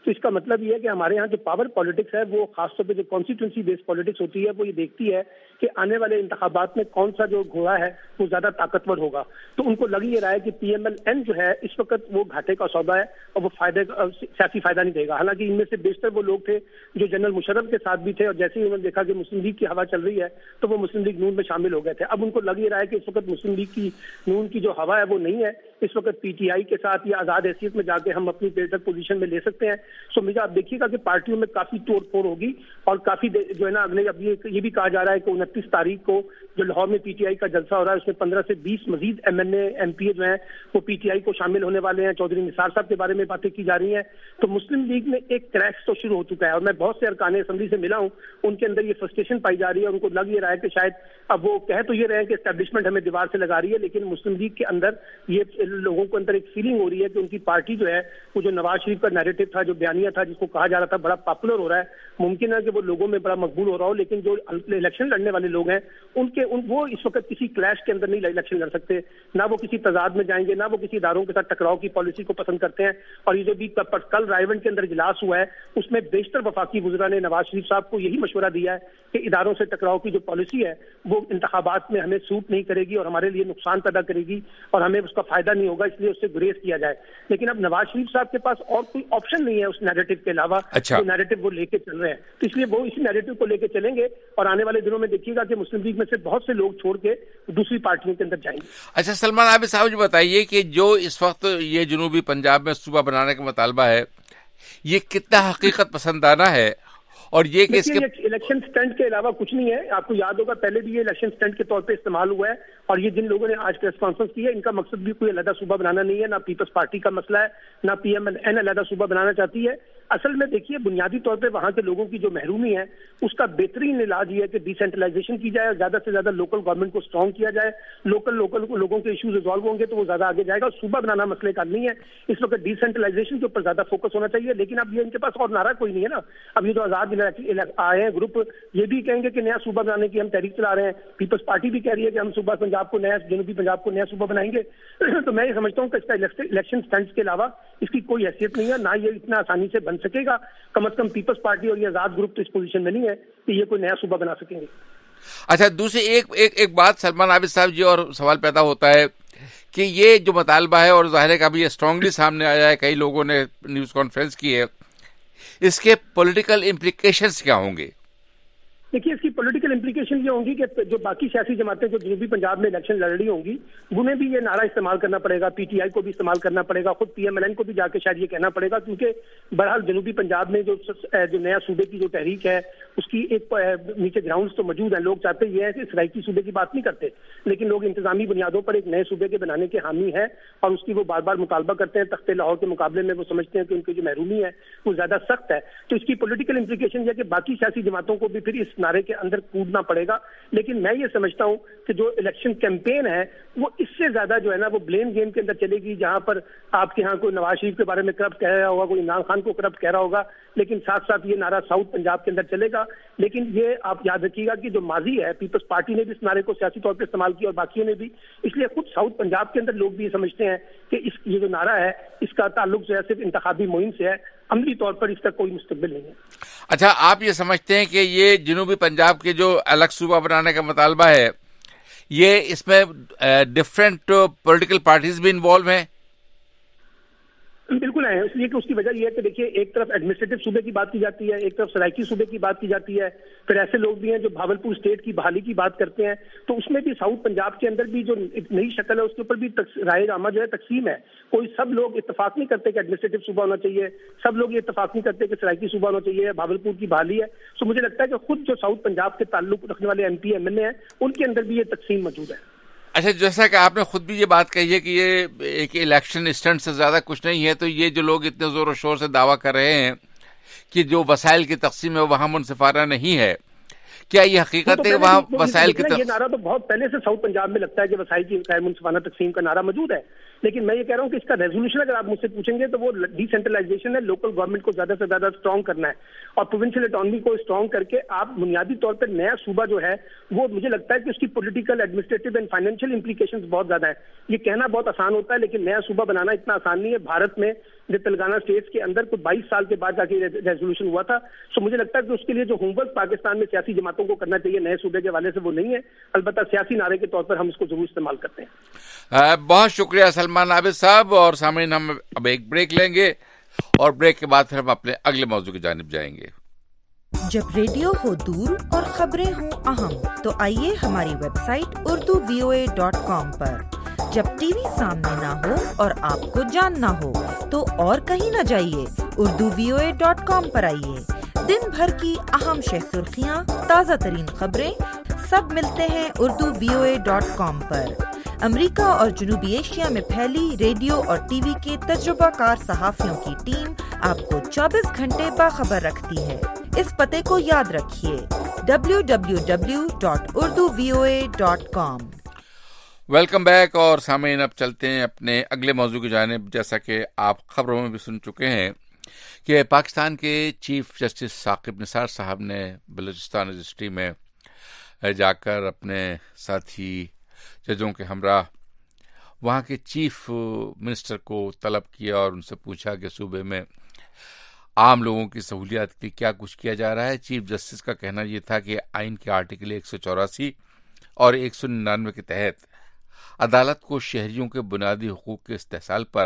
S4: تو اس کا مطلب یہ ہے کہ ہمارے یہاں جو پاور پالیٹکس ہے وہ خاص طور پہ جو کانسٹیٹوئنسی بیس پالیٹکس ہوتی ہے وہ یہ دیکھتی ہے کہ آنے والے انتخابات میں کون سا جو گھوڑا ہے وہ زیادہ طاقتور ہوگا. تو ان کو لگ یہ رہا ہے کہ پی ایم ایل این جو ہے اس وقت وہ گھاٹے کا سودا ہے اور وہ فائدے سیاسی فائدہ نہیں دے گا. حالانکہ ان میں سے بیشتر وہ لوگ تھے جو جنرل مشرف کے ساتھ بھی تھے اور جیسے ہی انہوں نے دیکھا کہ مسلم لیگ کی ہوا چل رہی ہے تو وہ مسلم لیگ نون میں شامل ہو گئے تھے. اب ان کو لگ یہ رہا ہے کہ اس وقت مسلم لیگ کی نون کی جو ہوا ہے وہ نہیں ہے, اس وقت پی ٹی آئی کے ساتھ یا آزاد حیثیت میں جا کے ہم اپنی بہتر پوزیشن میں لے سکتے ہیں. سو مجھے آپ دیکھیے گا کہ پارٹیوں میں کافی توڑ پھوڑ ہوگی اور کافی جو ہے نا اگلے اب یہ بھی کہا جا رہا ہے کہ انتیس تاریخ کو جو لاہور میں پی ٹی آئی کا جلسہ ہو رہا ہے اس میں پندرہ سے بیس مزید M N A M P A جو ہیں وہ پی ٹی آئی کو شامل ہونے والے ہیں. چودھری نثار صاحب کے بارے میں باتیں کی جا رہی ہیں. تو مسلم لیگ میں ایک کریش تو شروع ہو چکا ہے اور میں بہت سے ارکان اسمبلی سے ملا ہوں, ان کے اندر یہ فرسٹریشن پائی جا رہی ہے. ان کو لگ یہ رہا ہے کہ شاید اب وہ کہہ تو یہ رہے ہیں کہ اسٹیبلشمنٹ ہمیں دیوار سے لگا رہی ہے, لیکن مسلم لیگ کے اندر یہ لوگوں کو اندر ایک فیلنگ ہو رہی ہے کہ ان کی پارٹی جو ہے وہ جو نواز شریف کا نیریٹو تھا, جو بیانیہ تھا جس کو کہا جا رہا تھا بڑا پاپولر ہو رہا ہے, ممکن ہے کہ وہ لوگوں میں بڑا مقبول ہو رہا ہو, لیکن جو الیکشن لڑنے والے لوگ ہیں ان کے ان وہ اس وقت کسی کلیش کے اندر نہیں الیکشن لڑ سکتے, نہ وہ کسی تضاد میں جائیں گے, نہ وہ کسی اداروں کے ساتھ ٹکراؤ کی پالیسی کو پسند کرتے ہیں. اور یہ جو بھی کل رائے ونڈ کے اندر اجلاس ہوا ہے اس میں بیشتر وفاقی وزراء نے نواز شریف صاحب کو یہی مشورہ دیا ہے کہ اداروں سے ٹکراؤ کی جو پالیسی ہے وہ انتخابات میں ہمیں سوٹ نہیں کرے گی اور ہمارے لیے نقصان پیدا کرے گی اور ہمیں اس کا فائدہ نہیں ہوگا, اس لیے اس سے گریز کیا جائے. لیکن اب نواز شریف صاحب کے پاس اور کوئی آپشن نہیں ہے اس نیریٹو کے علاوہ جو نیریٹو وہ لے کے چل رہے ہیں, تو اس لیے وہ اسی نیریٹو کو لے کے چلیں گے اور آنے والے دنوں میں دیکھیے گا کہ مسلم لیگ میں سے بہت سے لوگ چھوڑ کے دوسری پارٹیوں کے اندر جائیں گے.
S1: اچھا سلمان عابد صاحب جو بتائیے کہ جو اس وقت یہ جنوبی پنجاب میں صوبہ بنانے کا مطالبہ ہے یہ کتنا حقیقت پسندانہ ہے اور یہ کہ اس کے
S4: الیکشن سٹنٹ کے علاوہ کچھ نہیں ہے. آپ کو یاد ہوگا پہلے بھی یہ الیکشن سٹنٹ کے طور پہ استعمال ہوا ہے اور یہ جن لوگوں نے آج پریس کانفرنس کی ہے ان کا مقصد بھی کوئی علیحدہ صوبہ بنانا نہیں ہے, نہ پیپلز پارٹی کا مسئلہ ہے, نہ پی ایم ایل این علیحدہ صوبہ بنانا چاہتی ہے. اصل میں دیکھیے بنیادی طور پہ وہاں کے لوگوں کی جو محرومی ہے اس کا بہترین علاج یہ ہے کہ ڈی سینٹرلائزیشن کی جائے اور زیادہ سے زیادہ لوکل گورنمنٹ کو اسٹرانگ کیا جائے. لوکل لوکل لوگوں کے ایشوز ریزالو ہوں گے تو وہ زیادہ آگے جائے گا. صوبہ بنانا مسئلے کا نہیں ہے, اس وقت ڈی سینٹرلائزیشن کے اوپر زیادہ فوکس ہونا چاہیے. لیکن اب یہ ان کے پاس اور نعرہ کوئی نہیں ہے نا. اب یہ جو آزاد آئے ہیں گروپ یہ بھی کہیں گے کہ نیا صوبہ بنانے کی ہم تحریک چلا رہے ہیں, پیپلز پارٹی بھی کہہ رہی ہے کہ ہم صوبہ پنجاب کو نیا جنوبی پنجاب کو نیا صوبہ بنائیں گے. تو میں یہ سمجھتا ہوں کہ اس کا الیکشن سٹنٹس کے علاوہ اس کی کوئی حیثیت نہیں ہے, نہ یہ اتنا آسانی سے بن سکے گا. کم از کم پیپلز پارٹی اور یہ آزاد گروپ تو اس پوزیشن میں نہیں ہے کہ یہ کوئی نیا صوبہ بنا سکیں گے.
S1: اچھا دوسری ایک ایک ایک بات سلمان عابد صاحب جی اور سوال پیدا ہوتا ہے کہ یہ جو مطالبہ ہے اور ظاہر ہے کہ ابھی یہ اسٹرانگلی سامنے آیا ہے, کئی لوگوں نے نیوز کانفرنس کی ہے, اس کے پولیٹیکل امپلیکیشنز کیا ہوں گے؟
S4: دیکھیے اس کی پولیٹیکل امپلیکیشن یہ ہوں گی کہ جو باقی سیاسی جماعتیں جو جنوبی پنجاب میں الیکشن لڑ رہی ہوں گی انہیں بھی یہ نعرہ استعمال کرنا پڑے گا, پی ٹی آئی کو بھی استعمال کرنا پڑے گا, خود پی ایم ایل این کو بھی جا کے شاید یہ کہنا پڑے گا, کیونکہ بہرحال جنوبی پنجاب میں جو جو نیا صوبے کی جو تحریک ہے اس کی ایک نیچے گراؤنڈز تو موجود ہیں. لوگ چاہتے یہ ہے کہ سرائکی صوبے کی بات نہیں کرتے, لیکن لوگ انتظامی بنیادوں پر ایک نئے صوبے کے بنانے کے حامی ہیں اور اس کی وہ بار بار مطالبہ کرتے ہیں. تخت لاہور کے مقابلے میں وہ سمجھتے ہیں کہ ان کی جو محرومی ہے وہ زیادہ سخت ہے. تو اس کی پولیٹیکل امپلیکیشن یہ کہ باقی سیاسی جماعتوں کو بھی پھر اس نعرے کے اندر کودنا پڑے گا. لیکن میں یہ سمجھتا ہوں کہ جو الیکشن کیمپین ہے وہ اس سے زیادہ جو ہے نا وہ بلیم گیم کے اندر چلے گی, جہاں پر آپ کے ہاں کوئی نواز شریف کے بارے میں کرپٹ کہہ رہا ہوگا, کوئی عمران خان کو کرپٹ کہہ رہا ہوگا, لیکن ساتھ ساتھ یہ نعرہ ساؤتھ پنجاب کے اندر چلے گا. لیکن یہ آپ یاد رکھیے گا کہ جو ماضی ہے پیپلز پارٹی نے بھی اس نعرے کو سیاسی طور پہ استعمال کیا اور باقیوں نے بھی, اس لیے خود ساؤتھ پنجاب کے اندر لوگ بھی یہ سمجھتے ہیں کہ اس یہ جو نعرہ ہے اس کا تعلق جو ہے صرف انتخابی مہم سے ہے, عملی طور پر اس کا کوئی مستقبل نہیں ہے.
S1: اچھا آپ یہ سمجھتے ہیں کہ یہ جنوبی پنجاب کے جو الگ صوبہ بنانے کا مطالبہ ہے یہ اس میں ڈفرینٹ پولیٹیکل پارٹیز بھی انوالو ہیں؟
S4: بالکل ہے, اس لیے کہ اس کی وجہ یہ ہے کہ دیکھیے ایک طرف ایڈمنسٹریٹو صوبے کی بات کی جاتی ہے, ایک طرف سرائکی صوبے کی بات کی جاتی ہے, پھر ایسے لوگ بھی ہیں جو بھاولپور اسٹیٹ کی بحالی کی بات کرتے ہیں. تو اس میں بھی ساؤتھ پنجاب کے اندر بھی جو ایک نئی شکل ہے اس کے اوپر بھی رائے عامہ جو ہے تقسیم ہے. کوئی سب لوگ اتفاق نہیں کرتے کہ ایڈمنسٹریٹو صوبہ ہونا چاہیے, سب لوگ یہ اتفاق نہیں کرتے کہ سرائکی صوبہ ہونا چاہیے, بھاولپور کی بحالی ہے. سو مجھے لگتا ہے کہ خود جو ساؤتھ پنجاب کے تعلق رکھنے والے M P M L A ہیں ان کے اندر بھی یہ تقسیم موجود ہے.
S1: اچھا جیسا کہ آپ نے خود بھی یہ بات کہی ہے کہ یہ ایک الیکشن اسٹنٹ سے زیادہ کچھ نہیں ہے, تو یہ جو لوگ اتنے زور و شور سے دعویٰ کر رہے ہیں کہ جو وسائل کی تقسیم ہے وہاں منصفانہ نہیں ہے, کیا یہ حقیقت ہے وہاں وسائل کی تقسیم؟
S4: یہ نعرہ تو بہت پہلے سے ساؤتھ پنجاب میں لگتا ہے کہ وسائل کی غیر منصفانہ تقسیم کا نعرہ موجود ہے, لیکن میں یہ کہہ رہا ہوں کہ اس کا ریزولوشن اگر آپ مجھ سے پوچھیں گے تو وہ ڈی سینٹرلائزیشن ہے, لوکل گورنمنٹ کو زیادہ سے زیادہ اسٹرانگ کرنا ہے اور پروونشل اٹانومی کو اسٹرانگ کر کے آپ بنیادی طور پر نیا صوبہ جو ہے وہ مجھے لگتا ہے کہ اس کی political, administrative and financial implications بہت زیادہ ہیں. یہ کہنا بہت آسان ہوتا ہے لیکن نیا صوبہ بنانا اتنا آسان نہیں ہے. بھارت میں تلنگانہ اسٹیٹس کے اندر کچھ بائیس سال کے بعد جا کے ریزولوشن ہوا تھا. سو مجھے لگتا ہے کہ اس کے لیے جو ہوم ورک پاکستان میں سیاسی جماعتوں کو کرنا چاہیے نئے صوبے کے حوالے سے وہ نہیں ہے, البتہ سیاسی نعرے کے طور پر ہم اس کو ضرور استعمال کرتے ہیں.
S1: بہت شکریہ سلمان عابد صاحب. اور سامعین ہم اب ایک بریک لیں گے اور بریک کے بعد پھر ہم اپنے اگلے موضوع کی جانب جائیں گے.
S6: جب ریڈیو ہو دور اور خبریں ہوں اہم تو آئیے ہماری website Urdu V O A dot com پر. جب ٹی وی سامنے نہ ہو اور آپ کو جاننا ہو تو اور کہیں نہ جائیے, Urdu V O A dot com پر آئیے. دن بھر کی اہم شہ سرخیاں, تازہ ترین خبریں سب ملتے ہیں Urdu V O A dot com پر. امریکہ اور جنوبی ایشیا میں پھیلی ریڈیو اور ٹی وی کے تجربہ کار صحافیوں کی ٹیم آپ کو چوبیس گھنٹے باخبر رکھتی ہے. اس پتے کو یاد رکھیے, W W W dot Urdu V O A dot com.
S1: Welcome back. اور سامعین اب چلتے ہیں اپنے اگلے موضوع کی جانب. جیسا کہ آپ خبروں میں بھی سن چکے ہیں کہ پاکستان کے چیف جسٹس ثاقب نثار صاحب نے بلوچستان رجسٹری میں جا کر اپنے ساتھی ججوں کے ہمراہ وہاں کے چیف منسٹر کو طلب کیا اور ان سے پوچھا کہ صوبے میں عام لوگوں کی سہولیات کے کیا کچھ کیا جا رہا ہے. چیف جسٹس کا کہنا یہ تھا کہ آئین کے آرٹیکل ایک سو چوراسی اور ایک سو ننانوے کے تحت عدالت کو شہریوں کے بنیادی حقوق کے استحصال پر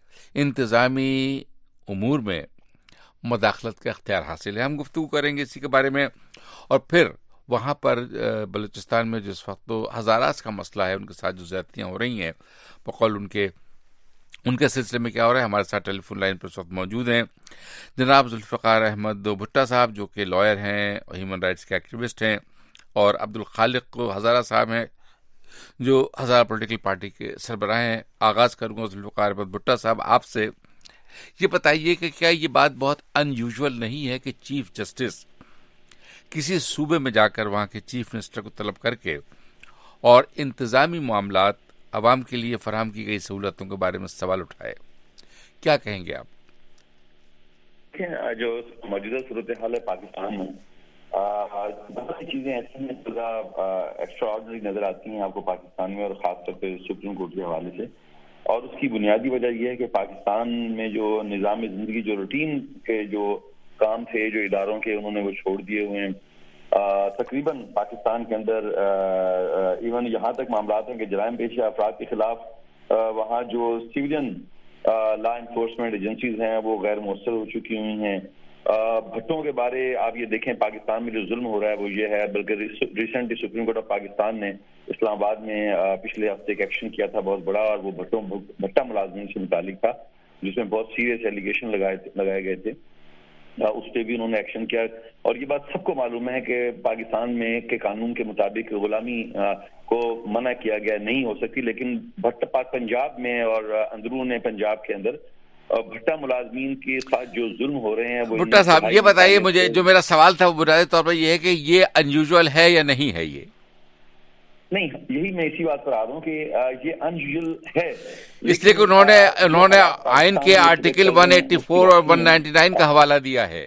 S1: انتظامی امور میں مداخلت کا اختیار حاصل ہے. ہم گفتگو کریں گے اسی کے بارے میں. اور پھر وہاں پر بلوچستان میں جس وقت تو ہزاراس کا مسئلہ ہے, ان کے ساتھ جو زیادتیاں ہو رہی ہیں بقول ان کے ان کے سلسلے میں کیا ہو رہا ہے. ہمارے ساتھ ٹیلی فون لائن پر اس وقت موجود ہیں جناب ذوالفقار احمد بھٹا صاحب جو کہ لائر ہیں, ہیومن رائٹس کے ایکٹیوسٹ ہیں, اور عبد الخالق ہزارہ صاحب ہیں جو ہزارہ پولیٹیکل پارٹی کے سربراہ ہیں. آغاز کروں گا ذوالفقار احمد بھٹا صاحب آپ سے. یہ بتائیے کہ کیا یہ بات بہت ان یوزول نہیں ہے کہ چیف جسٹس کسی صوبے میں جا کر وہاں کے چیف منسٹر کو طلب کر کے اور انتظامی معاملات عوام کے لیے فراہم کی گئی سہولتوں کے بارے میں سوال اٹھائے؟ کیا کہیں گے آپ؟
S7: جو موجودہ صورتحال ہے پاکستان میں بہت سی چیزیں ایسی ہیں جو ایکسٹرا آرڈنری نظر آتی ہیں آپ کو پاکستان میں, اور خاص طور پہ سپریم کورٹ کے حوالے سے. اور اس کی بنیادی وجہ یہ ہے کہ پاکستان میں جو نظام زندگی, جو روٹین کے جو کام تھے جو اداروں کے, انہوں نے وہ چھوڑ دیے ہوئے ہیں. تقریباً پاکستان کے اندر ایون یہاں تک معاملات ہیں کہ جرائم پیشہ افراد کے خلاف وہاں جو سویلین لا انفورسمنٹ ایجنسیز ہیں وہ غیر مؤثر ہو چکی ہوئی ہیں. بھٹوں کے بارے آپ یہ دیکھیں, پاکستان میں جو ظلم ہو رہا ہے وہ یہ ہے, بلکہ recently supreme court of Pakistan نے اسلام آباد میں پچھلے ہفتے ایک ایکشن کیا تھا بہت بڑا, اور وہ بھٹوں بھٹا ملازمین سے متعلق تھا جس میں بہت سیریس ایلیگیشن لگائے لگائے گئے تھے. اس پہ بھی انہوں نے ایکشن کیا. اور یہ بات سب کو معلوم ہے کہ پاکستان میں کے قانون کے مطابق غلامی کو منع کیا گیا نہیں ہو سکتی, لیکن بھٹ پاک پنجاب میں اور اندرون پنجاب کے اندر بھٹا ملازمین کے ساتھ جو ظلم ہو رہے ہیں وہ.
S1: بھٹا صاحب یہ بتائیے مجھے, جو میرا سوال تھا وہ بنیادی طور پر یہ ہے کہ یہ ان یوزول ہے یا نہیں ہے؟ یہ
S7: نہیں, یہی میں اسی بات پر آ رہا ہوں کہ یہ ان یوزول ہے
S1: اس لیے کہ انہوں نے انہوں نے آئین کے آرٹیکل ایک سو چاسی اور ایک سو ننانوے کا حوالہ دیا ہے.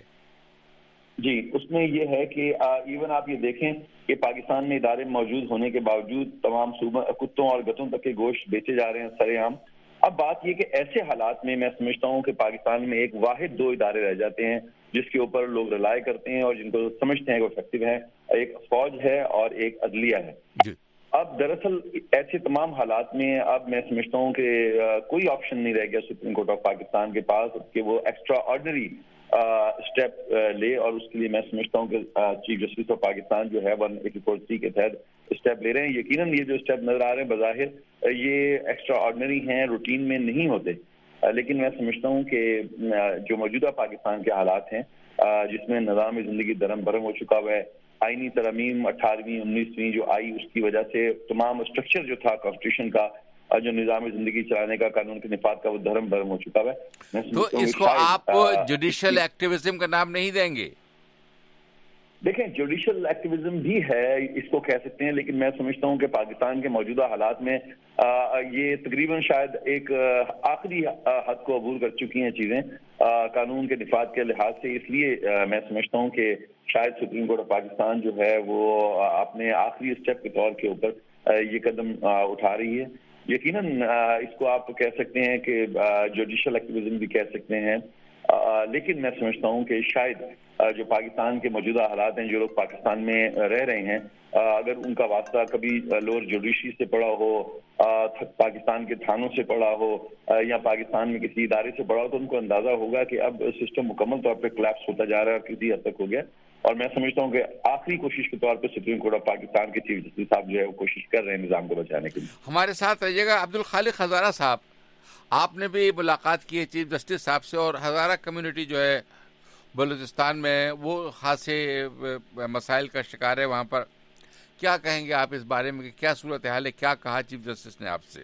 S7: جی, اس میں یہ ہے کہ ایون آپ یہ دیکھیں کہ پاکستان میں ادارے موجود ہونے کے باوجود تمام صوبہ کتوں اور گتوں تک کے گوشت بیچے جا رہے ہیں سرے عام. اب بات یہ کہ ایسے حالات میں میں سمجھتا ہوں کہ پاکستان میں ایک واحد دو ادارے رہ جاتے ہیں جس کے اوپر لوگ ریلائی کرتے ہیں اور جن کو سمجھتے ہیں کہ وہ افیکٹو ہیں. ایک فوج ہے اور ایک عدلیہ ہے.
S1: جی.
S7: اب دراصل ایسے تمام حالات میں اب میں سمجھتا ہوں کہ کوئی آپشن نہیں رہ گیا سپریم کورٹ آف پاکستان کے پاس کہ وہ ایکسٹرا آرڈنری اسٹیپ لے, اور اس کے لیے میں سمجھتا ہوں کہ چیف جسٹس آف پاکستان جو ہے ون ایٹی فور سی کے تحت اسٹیپ لے رہے ہیں. یقیناً یہ جو اسٹیپ نظر آ رہے ہیں بظاہر یہ ایکسٹرا آرڈنری ہیں, روٹین میں نہیں ہوتے, لیکن میں سمجھتا ہوں کہ جو موجودہ پاکستان کے حالات ہیں جس میں نظام زندگی درم برم ہو چکا ہوا ہے, آئینی ترمیم اٹھارہویں انیسویں جو آئی اس کی وجہ سے تمام اسٹرکچر جو تھا کانسٹیٹیوشن کا, جو نظام زندگی چلانے کا, قانون کے نفاذ کا, وہ دھرم برم ہو چکا ہے.
S1: تو اس کو آپ جوڈیشل ایکٹیویزم کا نام نہیں دیں گے؟
S7: دیکھیں, جوڈیشل ایکٹیویزم بھی ہے, اس کو کہہ سکتے ہیں, لیکن میں سمجھتا ہوں کہ پاکستان کے موجودہ حالات میں یہ تقریباً شاید ایک آخری حد کو عبور کر چکی ہیں چیزیں قانون کے نفاذ کے لحاظ سے. اس لیے میں سمجھتا ہوں کہ شاید سپریم کورٹ آف پاکستان جو ہے وہ اپنے آخری اسٹیپ کے طور کے اوپر یہ قدم اٹھا رہی ہے. یقیناً اس کو آپ کہہ سکتے ہیں کہ جوڈیشل ایکٹیویزم بھی کہہ سکتے ہیں، لیکن میں سمجھتا ہوں کہ شاید جو پاکستان کے موجودہ حالات ہیں، جو لوگ پاکستان میں رہ رہے ہیں، اگر ان کا واسطہ کبھی لوور جوڈیشری سے پڑا ہو، پاکستان کے تھانوں سے پڑا ہو، یا پاکستان میں کسی ادارے سے پڑا ہو، تو ان کو اندازہ ہوگا کہ اب سسٹم مکمل طور پہ کلیپس ہوتا جا رہا ہے اور کسی حد تک ہو گیا. اور میں سمجھتا ہوں کہ آخری کوشش کے طور پہ سپریم کورٹ آف پاکستان کے چیف جسٹس صاحب جو ہے وہ کوشش کر رہے ہیں نظام کو بچانے کے لیے.
S1: ہمارے ساتھ رہیے گا عبدالخالق ہزارہ صاحب، آپ نے بھی ملاقات کی ہے چیف جسٹس صاحب سے، اور ہزارہ کمیونٹی جو ہے بلوچستان میں وہ خاصے مسائل کا شکار ہے وہاں پر. کیا کہیں گے آپ اس بارے میں کہ کیا صورتحال ہے، کیا کہا چیف جسٹس نے آپ سے؟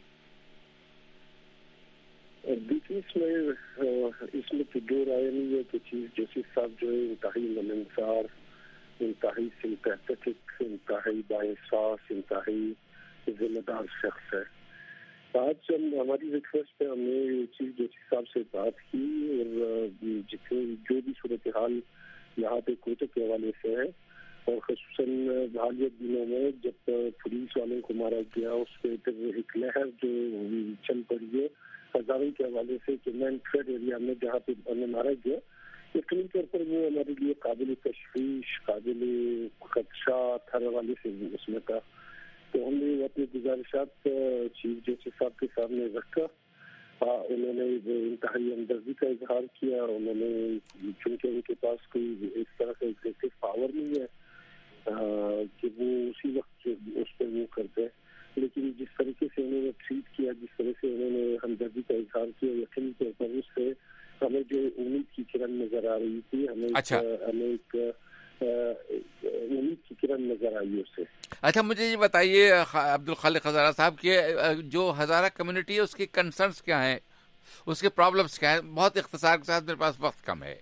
S8: دیکھیے اس میں اس میں تو دو رائے نہیں ہے کہ چیف جسٹس صاحب جو ہے انتہائی ملنسار، انتہائی سمپیتھک، انتہائی بااحساس، انتہائی ذمہ دار شخص ہے. آج ہم ہماری ریکویسٹ پہ ہم نے چیف جسٹس صاحب سے بات کی، اور جتنے جو بھی صورتحال یہاں پہ کوٹے کے حوالے سے ہے، اور خصوصاً حالیہ دنوں میں جب پولیس والوں کو مارا گیا، اس پہ ایک لہر جو چل پڑی ہے ہزاروں کے حوالے سے کہ مین تھریڈ ایریا میں جہاں پہ ہمیں مارا گیا، یقینی طور پر وہ ہمارے لیے قابل تشویش، قابل خدشات ہر حوالے سے اس میں تھا. تو ہم نے اپنی گزارشات چیف جسٹس صاحب کے سامنے رکھا. انہوں نے انتہائی ہمدردی کا اظہار کیا. انہوں نے چونکہ ان کے پاس کوئی اس طرح کا ایگزیکٹو پاور نہیں ہے کہ وہ اسی وقت اس پہ وہ کرتے، لیکن جس طریقے سے انہوں نے ٹریٹ کیا، جس طرح سے انہوں نے ہمدردی کا اظہار کیا، یقینی طور پر اس سے ہمیں جو امید کی کرن نظر آ رہی تھی، ہمیں ہمیں ایک امید کی کرن نظر آئی اس سے.
S1: اچھا مجھے یہ بتائیے عبدالخالق ہزارہ صاحب کہ جو ہزارہ کمیونٹی ہے اس کی کنسرنس کیا ہیں، اس کے پرابلمس کیا ہیں؟ بہت اختصار کے ساتھ، میرے پاس وقت کم ہے.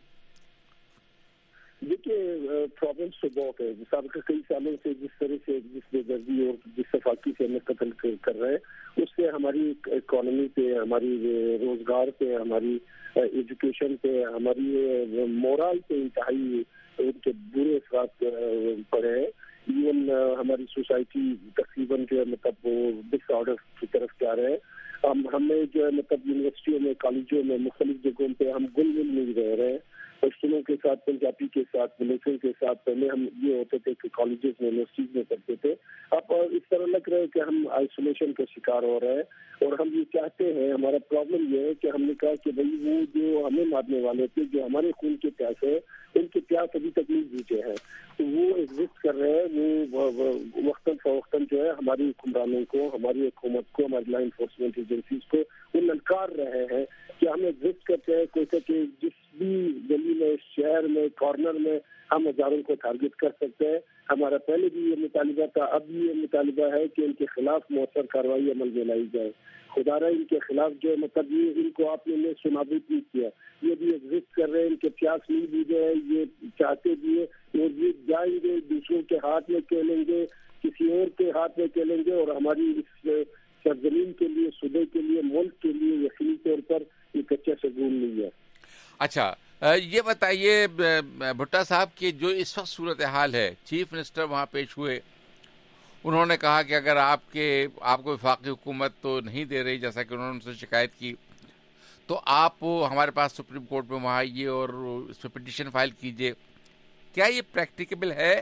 S8: دیکھیے پرابلمس تو بہت ہے. سابقہ کئی سالوں سے جس طرح سے جس بے دردی اور جس صفاقی سے ہمیں قتل کر رہے ہیں، اس سے ہماری اکانومی پہ، ہماری روزگار پہ، ہماری ایجوکیشن پہ، ہماری مورال پہ انتہائی ان کے برے اثرات پڑے ہیں. ایون ہماری سوسائٹی تقریباً جو ہے مطلب وہ ڈس آرڈر کی طرف جا رہے ہیں. ہم ہمیں جو ہے مطلب یونیورسٹیوں میں، کالجوں میں، مختلف جگہوں پہ ہم گل مل نہیں رہ رہے ہیں. پشتونوں کے ساتھ، پنجابی کے ساتھ، ملیشین کے ساتھ پہلے ہم یہ ہوتے تھے کہ کالجز میں، یونیورسٹیز میں پڑھتے تھے. اب اس طرح لگ رہا ہے کہ ہم آئسولیشن کا شکار ہو رہے ہیں. اور ہم یہ چاہتے ہیں، ہمارا پرابلم یہ ہے کہ ہم نے کہا کہ بھائی وہ جو ہمیں مارنے والے تھے، جو ہمارے خون کے پیاسے ہیں، ان کے پیاس ابھی تک نہیں بوجھے ہیں. وہ ایگزسٹ کر رہے ہیں، وہ وقتاً فوقتاً جو ہے ہماری حکمرانوں کو، ہماری حکومت کو، ہماری لا انفورسمنٹ ایجنسیز کو وہ للکار رہے ہیں کہ ہم ایگزسٹ کرتے ہیں. کوئی کہ جس بھی گلی میں، شہر میں، کارنر میں ہم ہزاروں کو ٹارگٹ کر سکتے ہیں. ہمارا پہلے بھی یہ مطالبہ تھا، اب بھی یہ مطالبہ ہے کہ ان کے خلاف مؤثر کارروائی عمل میں لائی جائے. خدا رہا ان کے خلاف جو ہے مطلب یہ ان کو آپ نے سنابود نہیں کیا، یہ بھی ایگزسٹ کر رہے ہیں، ان کے پیاس نہیں بوجھے ہیں، یہ چاہتے بھی ہے اور یہ جائیں گے، دوسروں کے ہاتھ میں کھیلیں گے، کسی اور کے ہاتھ میں کھیلیں گے، اور ہماری اس سرزمین کے لیے، صوبے کے لیے، ملک کے لیے یقینی طور پر یہ کچا شگون نہیں ہے.
S1: اچھا یہ بتائیے بھٹا صاحب کہ جو اس وقت صورتحال ہے، چیف منسٹر وہاں پیش ہوئے، انہوں نے کہا کہ اگر آپ کے آپ کو وفاقی حکومت تو نہیں دے رہی جیسا کہ انہوں نے ان سے شکایت کی، تو آپ ہمارے پاس سپریم کورٹ میں وہاں آئیے اور اس پہ پٹیشن فائل کیجیے. کیا یہ پریکٹیکیبل ہے؟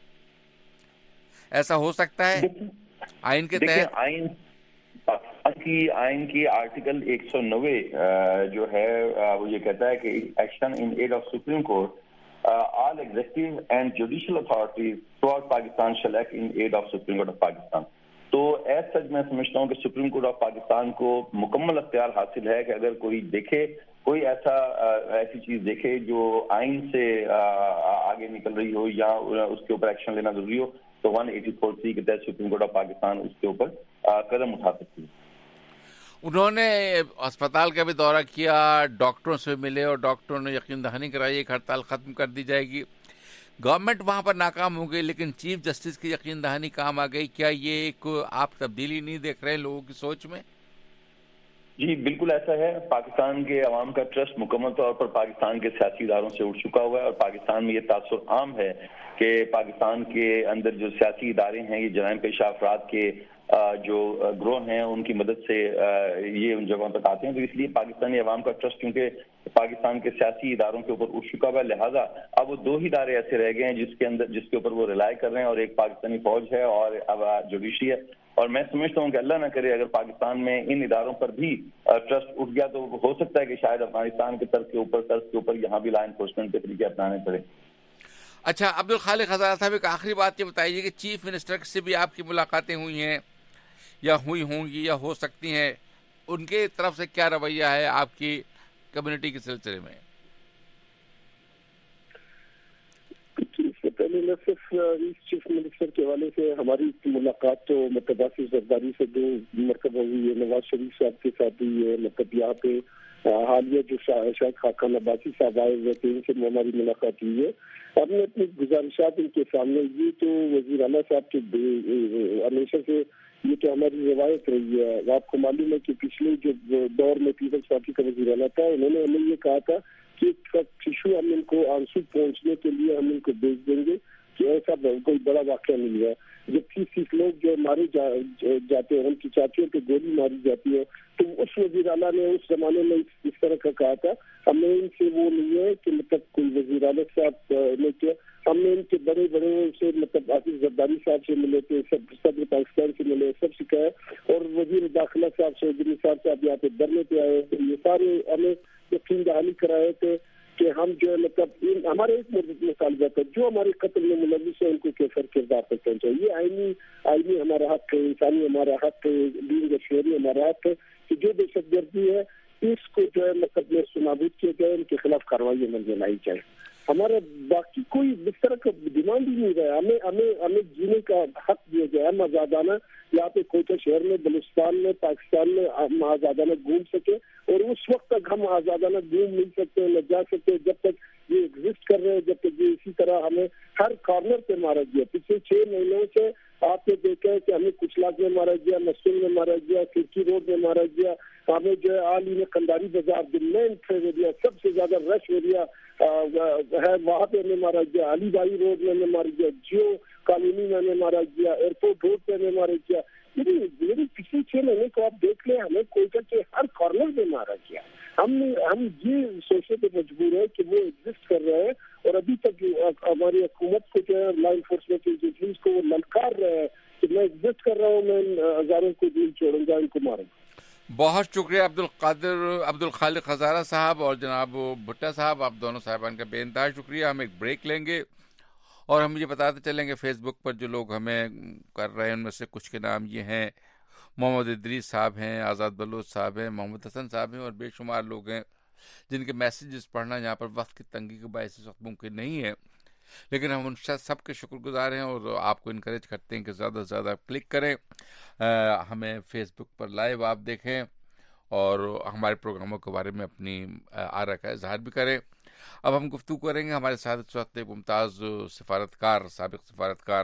S1: ایسا ہو سکتا ہے آئین کے تحت؟
S7: آئین پاکستان کی آئین کی آرٹیکل ایک سو نوے جو ہے وہ یہ کہتا ہے کہ action in aid of supreme court all executive and judicial authorities throughout Pakistan shall act in aid of Supreme Court of Pakistan. تو ایز سچ میں سمجھتا ہوں کہ سپریم کورٹ آف پاکستان کو مکمل اختیار حاصل ہے کہ اگر کوئی دیکھے، کوئی ایسا ایسی چیز دیکھے جو آئین سے آگے نکل رہی ہو یا اس کے اوپر ایکشن لینا ضروری ہو، تو ون ایٹی فور سی کے تحت سپریم کورٹ آف پاکستان اس کے اوپر قدم اٹھا سکتی ہے.
S1: انہوں نے اسپتال کا بھی دورہ کیا، ڈاکٹروں سے ملے اور ڈاکٹروں نے یقین دہانی کرائی کہ ہڑتال ختم کر دی جائے گی. گورنمنٹ وہاں پر ناکام ہو گئی لیکن چیف جسٹس کی یقین دہانی کام آ گئی. کیا یہ ایک آپ تبدیلی نہیں دیکھ رہے لوگوں کی سوچ میں؟
S7: جی بالکل ایسا ہے. پاکستان کے عوام کا ٹرسٹ مکمل طور پر پاکستان کے سیاسی اداروں سے اٹھ چکا ہوا ہے، اور پاکستان میں یہ تاثر عام ہے کہ پاکستان کے اندر جو سیاسی ادارے ہیں یہ جرائم پیشہ افراد کے جو گروہ ہیں ان کی مدد سے یہ ان جگہوں تک آتے ہیں. تو اس لیے پاکستانی عوام کا ٹرسٹ کیونکہ پاکستان کے سیاسی اداروں کے اوپر اٹھ چکا ہوا ہے, لہٰذا اب وہ دو ہی ادارے ایسے رہ گئے ہیں جس کے اندر جس کے اوپر وہ ریلائی کر رہے ہیں, اور ایک پاکستانی فوج ہے اور اب جوڈیشری ہے. اور میں سمجھتا ہوں کہ اللہ نہ کرے اگر پاکستان میں ان اداروں پر بھی ٹرسٹ اٹھ گیا تو ہو سکتا ہے کہ شاید افغانستان کے طرز کے اوپر طرز کے اوپر یہاں بھی لا انفورسمنٹ کے طریقے اپنانے پڑے.
S1: اچھا عبدالخالق ہزارہ صاحب, ایک آخری بات یہ بتائیے کہ چیف منسٹر سے بھی آپ کی ملاقاتیں ہوئی ہیں یا ہوئی ہوں گی یا ہو سکتی ہیں, ان کے طرف سے کیا رویہ ہے آپ کی کمیونٹی کے سلسلے میں؟
S8: اس سے پہلے میں صرف چیف منسٹر کے حوالے سے ہماری ملاقات تو مطلب آصف زرداری سے دو مرتبہ ہوئی ہے, نواز شریف صاحب کے ساتھ ہوئی ہے, مطلب یہاں پہ حالیہ جو شاید خاقان عباسی صاحب آئے ہوئے تھے ان سے ہماری ملاقات ہوئی ہے. ہم نے اپنی گزارشات ان کے سامنے یہ تو وزیر اعلیٰ صاحب کے ہمیشہ سے یہ تو ہماری روایت رہی ہے. آپ کو معلوم ہے کہ پچھلے جو دور میں پیپلز پارٹی کا وزیر اعلیٰ تھا, انہوں نے ہمیں یہ کہا تھا کہ ٹیشو ہم ان کو آنسو پہنچنے کے لیے ہم ان کو بھیج دیں گے کہ ایسا کوئی بڑا واقعہ نہیں ہے. جب تیس تیس لوگ جو مارے جا, جاتے ہیں, ان کی چاچیوں پہ گولی ماری جاتی ہے, تو اس وزیر اعلیٰ نے اس زمانے میں اس طرح کا کہا تھا. ہمیں ان سے وہ نہیں ہے کہ مطلب کوئی وزیر اعلیٰ صاحب نے کیا, ہم نے ان کے بڑے بڑے سے مطلب آصف زرداری صاحب سے ملے تھے, سب صدر پاکستان سے ملے, سب سے کہا, اور وزیر داخلہ صاحب سے نثار صاحب یہاں پہ دھرنے پہ آئے تھے. یہ سارے ہمیں یقین دہانی کرائے تھے کہ ہم جو ہے مطلب ہمارے ایک مطالبہ تھا جو ہمارے قتل میں ملوث ہے ان کو کیسر کردار پر پہنچائے. یہ آئینی آئینی ہمارا حق ہے, انسانی ہمارا حق ہے, دین و شہری ہمارا حق ہے کہ جو دہشت گردی ہے اس کو جو ہے مطلب نابود کیا جائے, ان کے خلاف کارروائی عمل میں لائی جائے. ہمارا باقی کوئی اس طرح کا ڈیمانڈ ہی نہیں رہا. ہمیں ہمیں ہمیں جینے کا حق دیا جائے, ہم آزادانہ یہاں پہ کوئٹہ شہر میں, بلوچستان میں, پاکستان میں ہم آزادانہ گھوم سکے, اور اس وقت تک ہم آزادانہ گھوم نہیں سکتے, نہ جا سکتے جب تک یہ ایگزسٹ کر رہے ہیں, جب تک یہ اسی طرح ہمیں ہر کارنر پہ مارا گیا. پچھلے چھ مہینوں سے آپ نے دیکھا ہے کہ ہمیں کچلاک میں مارا گیا, مسجد میں مارا گیا, کھڑکی روڈ میں مارا گیا, ہمیں جو ہے عالی میں قنداری بازار دی مین ٹریڈ ایریا سب سے زیادہ رش ایریا ہے وہاں پہ ہمیں مارا گیا, علی بائی روڈ میں ہمیں مارا گیا, جیو کالونی میں ہمیں مارا گیا, ایئرپورٹ روڈ پہ ہمیں مارا گیا. میری پچھلے چھ مہینے کو آپ دیکھ لیں, ہمیں کوئٹہ کے ہر کارنر میں مارا گیا. ہم نے ہم یہ سوچنے پہ مجبور ہے کہ وہ ایگزسٹ کر رہے ہیں, اور ابھی تک ہماری حکومت کو جو ہے لا انفورسمنٹ ایجنسیز کو وہ للکار رہے ہیں کہ میں ایگزسٹ کر رہا ہوں, میں ہزاروں کو دل چھوڑوں گا, ان کو ماروں گا.
S1: بہت شکریہ عبدالقادر عبدالخالق ہزارہ صاحب اور جناب بھٹا صاحب, آپ دونوں صاحبان کا بے انتہا شکریہ. ہم ایک بریک لیں گے اور ہم یہ بتاتے چلیں گے فیس بک پر جو لوگ ہمیں کر رہے ہیں ان میں سے کچھ کے نام یہ ہیں, محمد ادریس صاحب ہیں, آزاد بلوچ صاحب ہیں, محمد حسن صاحب ہیں, اور بے شمار لوگ ہیں جن کے میسیجز پڑھنا یہاں پر وقت کی تنگی کے باعث اس وقت ممکن نہیں ہے, لیکن ہم ان سب کے شکر گزار ہیں اور آپ کو انکریج کرتے ہیں کہ زیادہ سے زیادہ کلک کریں, ہمیں فیس بک پر لائیو آپ دیکھیں اور ہمارے پروگراموں کے بارے میں اپنی آرا کا اظہار بھی کریں. اب ہم گفتگو کریں گے, ہمارے ساتھ اس وقت ایک ممتاز سفارتکار سابق سفارتکار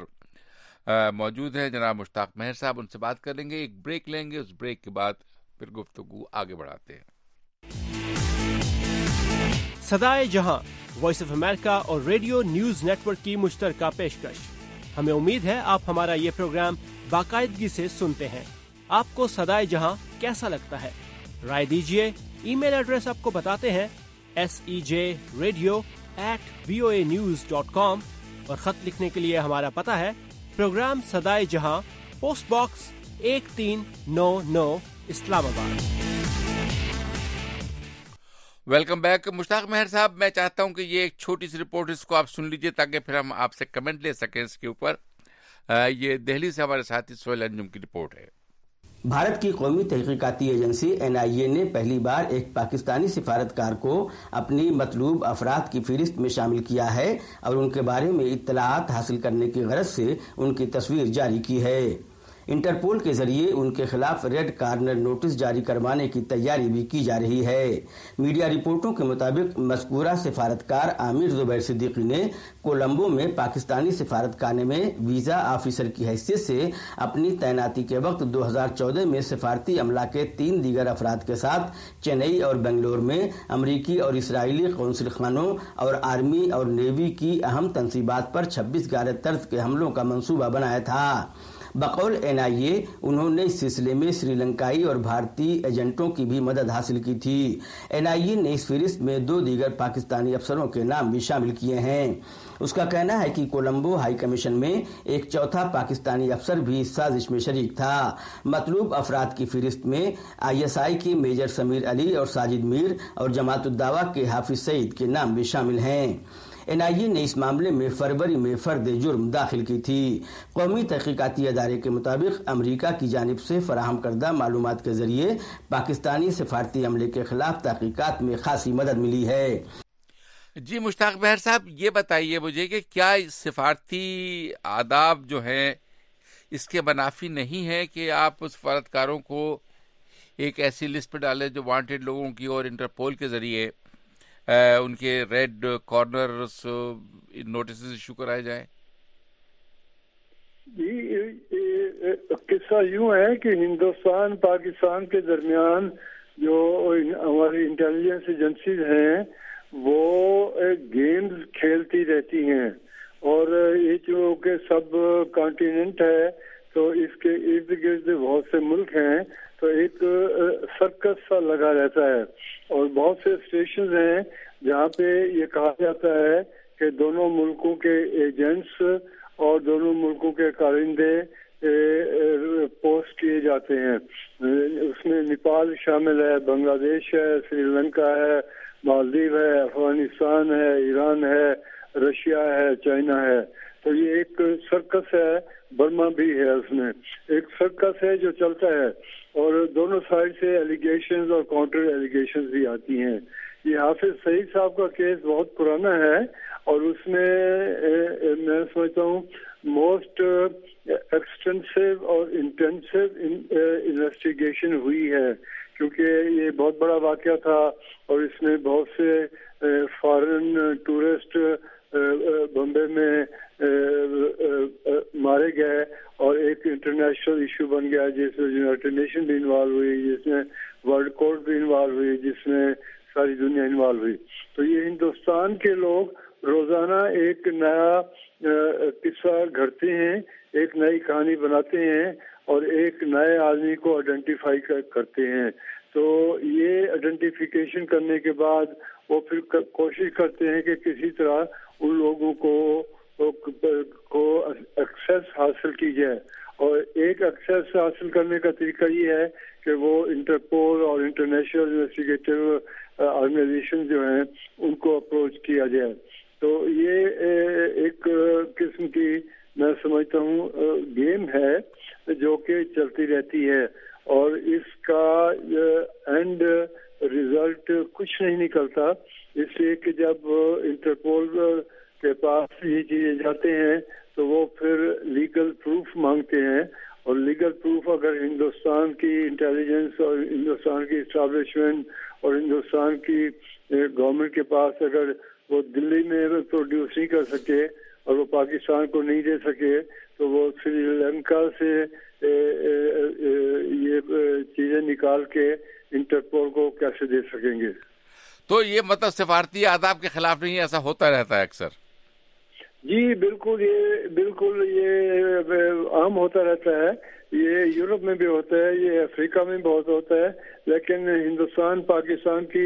S1: موجود ہیں جناب مشتاق مہر صاحب, ان سے بات کریں گے. ایک بریک لیں گے, اس بریک کے بعد پھر گفتگو آگے بڑھاتے ہیں.
S9: صدائے جہاں وائس آف امریکہ اور ریڈیو نیوز نیٹ ورک کی مشترکہ پیشکش. ہمیں امید ہے آپ ہمارا یہ پروگرام باقاعدگی سے سنتے ہیں. آپ کو صدائے جہاں کیسا لگتا ہے؟ رائے دیجیے. ای میل ایڈریس آپ کو بتاتے ہیں, S E J radio at V O A news dot com, اور خط لکھنے کے لیے ہمارا پتہ ہے پروگرام صدائے جہاں, پوسٹ باکس ایک تین نو نو, اسلام آباد.
S1: Welcome back. مشتاق مہر صاحب, میں چاہتا ہوں کہ یہ ایک چھوٹی سی رپورٹ اس کو آپ سن لیجئے تاکہ پھر ہم آپ سے کمنٹ لے سکیں اس کے اوپر. یہ دہلی سے ہمارے ساتھی سہیل انجم کی رپورٹ ہے.
S10: بھارت کی قومی تحقیقاتی ایجنسی این آئی اے نے پہلی بار ایک پاکستانی سفارتکار کو اپنی مطلوب افراد کی فہرست میں شامل کیا ہے اور ان کے بارے میں اطلاعات حاصل کرنے کی غرض سے ان کی تصویر جاری کی ہے. انٹرپول کے ذریعے ان کے خلاف ریڈ کارنر نوٹس جاری کروانے کی تیاری بھی کی جا رہی ہے. میڈیا رپورٹوں کے مطابق مذکورہ سفارتکار عامر زبیر صدیقی نے کولمبو میں پاکستانی سفارتخانے میں ویزا آفیسر کی حیثیت سے اپنی تعیناتی کے وقت دو ہزار چودہ میں سفارتی عملہ کے تین دیگر افراد کے ساتھ چنئی اور بنگلور میں امریکی اور اسرائیلی قونصل خانوں اور آرمی اور نیوی کی اہم تنصیبات پر چھبیس گارہ طرز کے حملوں کا منصوبہ بنایا تھا. बकौल एन आई ए उन्होंने इस सिलसिले में श्रीलंकाई और भारतीय एजेंटों की भी मदद हासिल की थी। एन आई ए ने इस फहरिस्त में दो दीगर पाकिस्तानी अफसरों के नाम भी शामिल किए हैं। उसका कहना है कि कोलंबो हाई कमीशन में एक चौथा पाकिस्तानी अफसर भी इस साजिश में शरीक था। मतलूब अफराद की फहरिस्त में आई एस आई के मेजर समीर अली और साजिद मीर और जमात-उद-दावा के हाफिज सईद के नाम भी शामिल हैं। एन आई ए ने इस मामले में फरवरी में फर्द जुर्म दाखिल की थी। कौमी तहकीकाती अदारे के मुताबिक अमरीका की जानिब से फराहम करदा मालूमात के जरिए पाकिस्तानी सिफारती अमले के खिलाफ तहकीकात में खासी मदद मिली है।
S1: जी मुश्ताक बहर साहब, ये बताइए मुझे कि क्या सिफारती आदाब जो हैं इसके मनाफी नहीं है कि आप उस सफारतकारों को एक ऐसी लिस्ट पर डालें जो वांटेड लोगों की और इंटरपोल के जरिए उनके रेड कॉर्नर नोटिस इशू कराए जाए?
S11: जी, किस्सा यूं है कि हिंदुस्तान पाकिस्तान के दरमियान जो हमारी इंटेलिजेंस एजेंसीज हैं वो गेम्स खेलती रहती हैं, और ये जो के सब कॉन्टिनेंट है तो इसके इर्द गिर्द बहुत से मुल्क हैं, तो एक सर्कस सा लगा रहता है। और बहुत से स्टेशन हैं जहाँ पे ये कहा जाता है कि दोनों मुल्कों के एजेंट्स और दोनों मुल्कों के कारिंदे पोस्ट किए जाते हैं। उसमें नेपाल शामिल है, बांग्लादेश है, श्रीलंका है, मालदीव है, अफगानिस्तान है, ईरान है, रशिया है, चाइना है। तो ये एक सर्कस है, बर्मा भी है, उसमें एक सर्कस है जो चलता है, और दोनों साइड से एलिगेशंस और काउंटर एलिगेशंस भी आती हैं। ये हाफिज सईद साहब का केस बहुत पुराना है, और उसमें मैं समझता हूँ मोस्ट एक्सटेंसिव और इंटेंसिव इन्वेस्टिगेशन हुई है, क्योंकि ये बहुत बड़ा वाकया था और इसमें बहुत से फॉरेन टूरिस्ट बम्बे में मारे गए, और एक इंटरनेशनल इशू बन गया जिसमें यूनाइटेड नेशन भी इन्वॉल्व हुई, जिसमें वर्ल्ड कोर्ट भी इन्वॉल्व हुई, जिसमें सारी दुनिया इन्वॉल्व हुई। तो ये हिंदुस्तान के लोग रोजाना एक नया किस्सा घड़ते हैं, एक नई कहानी बनाते हैं और एक नए आदमी को आइडेंटिफाई करते हैं। तो ये आइडेंटिफिकेशन करने के बाद वो फिर कोशिश करते हैं कि किसी तरह उन लोगों को को एक्सेस हासिल की जाए, और एक एक्सेस हासिल करने का तरीका ये है कि वो इंटरपोल और इंटरनेशनल इन्वेस्टिगेटिव ऑर्गेनाइजेशन जो हैं उनको अप्रोच किया जाए। तो ये एक किस्म की मैं समझता हूँ गेम है जो कि चलती रहती है, और इसका एंड रिजल्ट कुछ नहीं निकलता, इसलिए कि जब इंटरपोल के पास ये चीजें जाते हैं तो वो फिर लीगल प्रूफ मांगते हैं, और लीगल प्रूफ अगर हिंदुस्तान की इंटेलिजेंस और हिंदुस्तान की इस्टेब्लिशमेंट और हिंदुस्तान की गवर्नमेंट के पास अगर वो दिल्ली में प्रोड्यूस नहीं कर सके और वो पाकिस्तान को नहीं दे सके, तो वो श्रीलंका से ए, ए, ए, ये चीजें निकाल के इंटरपोल को कैसे दे सकेंगे?
S1: तो ये मतलब सिफारती आदाब के खिलाफ नहीं, ऐसा होता रहता है अक्सर?
S11: जी बिल्कुल, ये बिल्कुल ये आम होता रहता है। ये यूरोप में भी होता है, ये अफ्रीका में बहुत होता है, लेकिन हिंदुस्तान पाकिस्तान की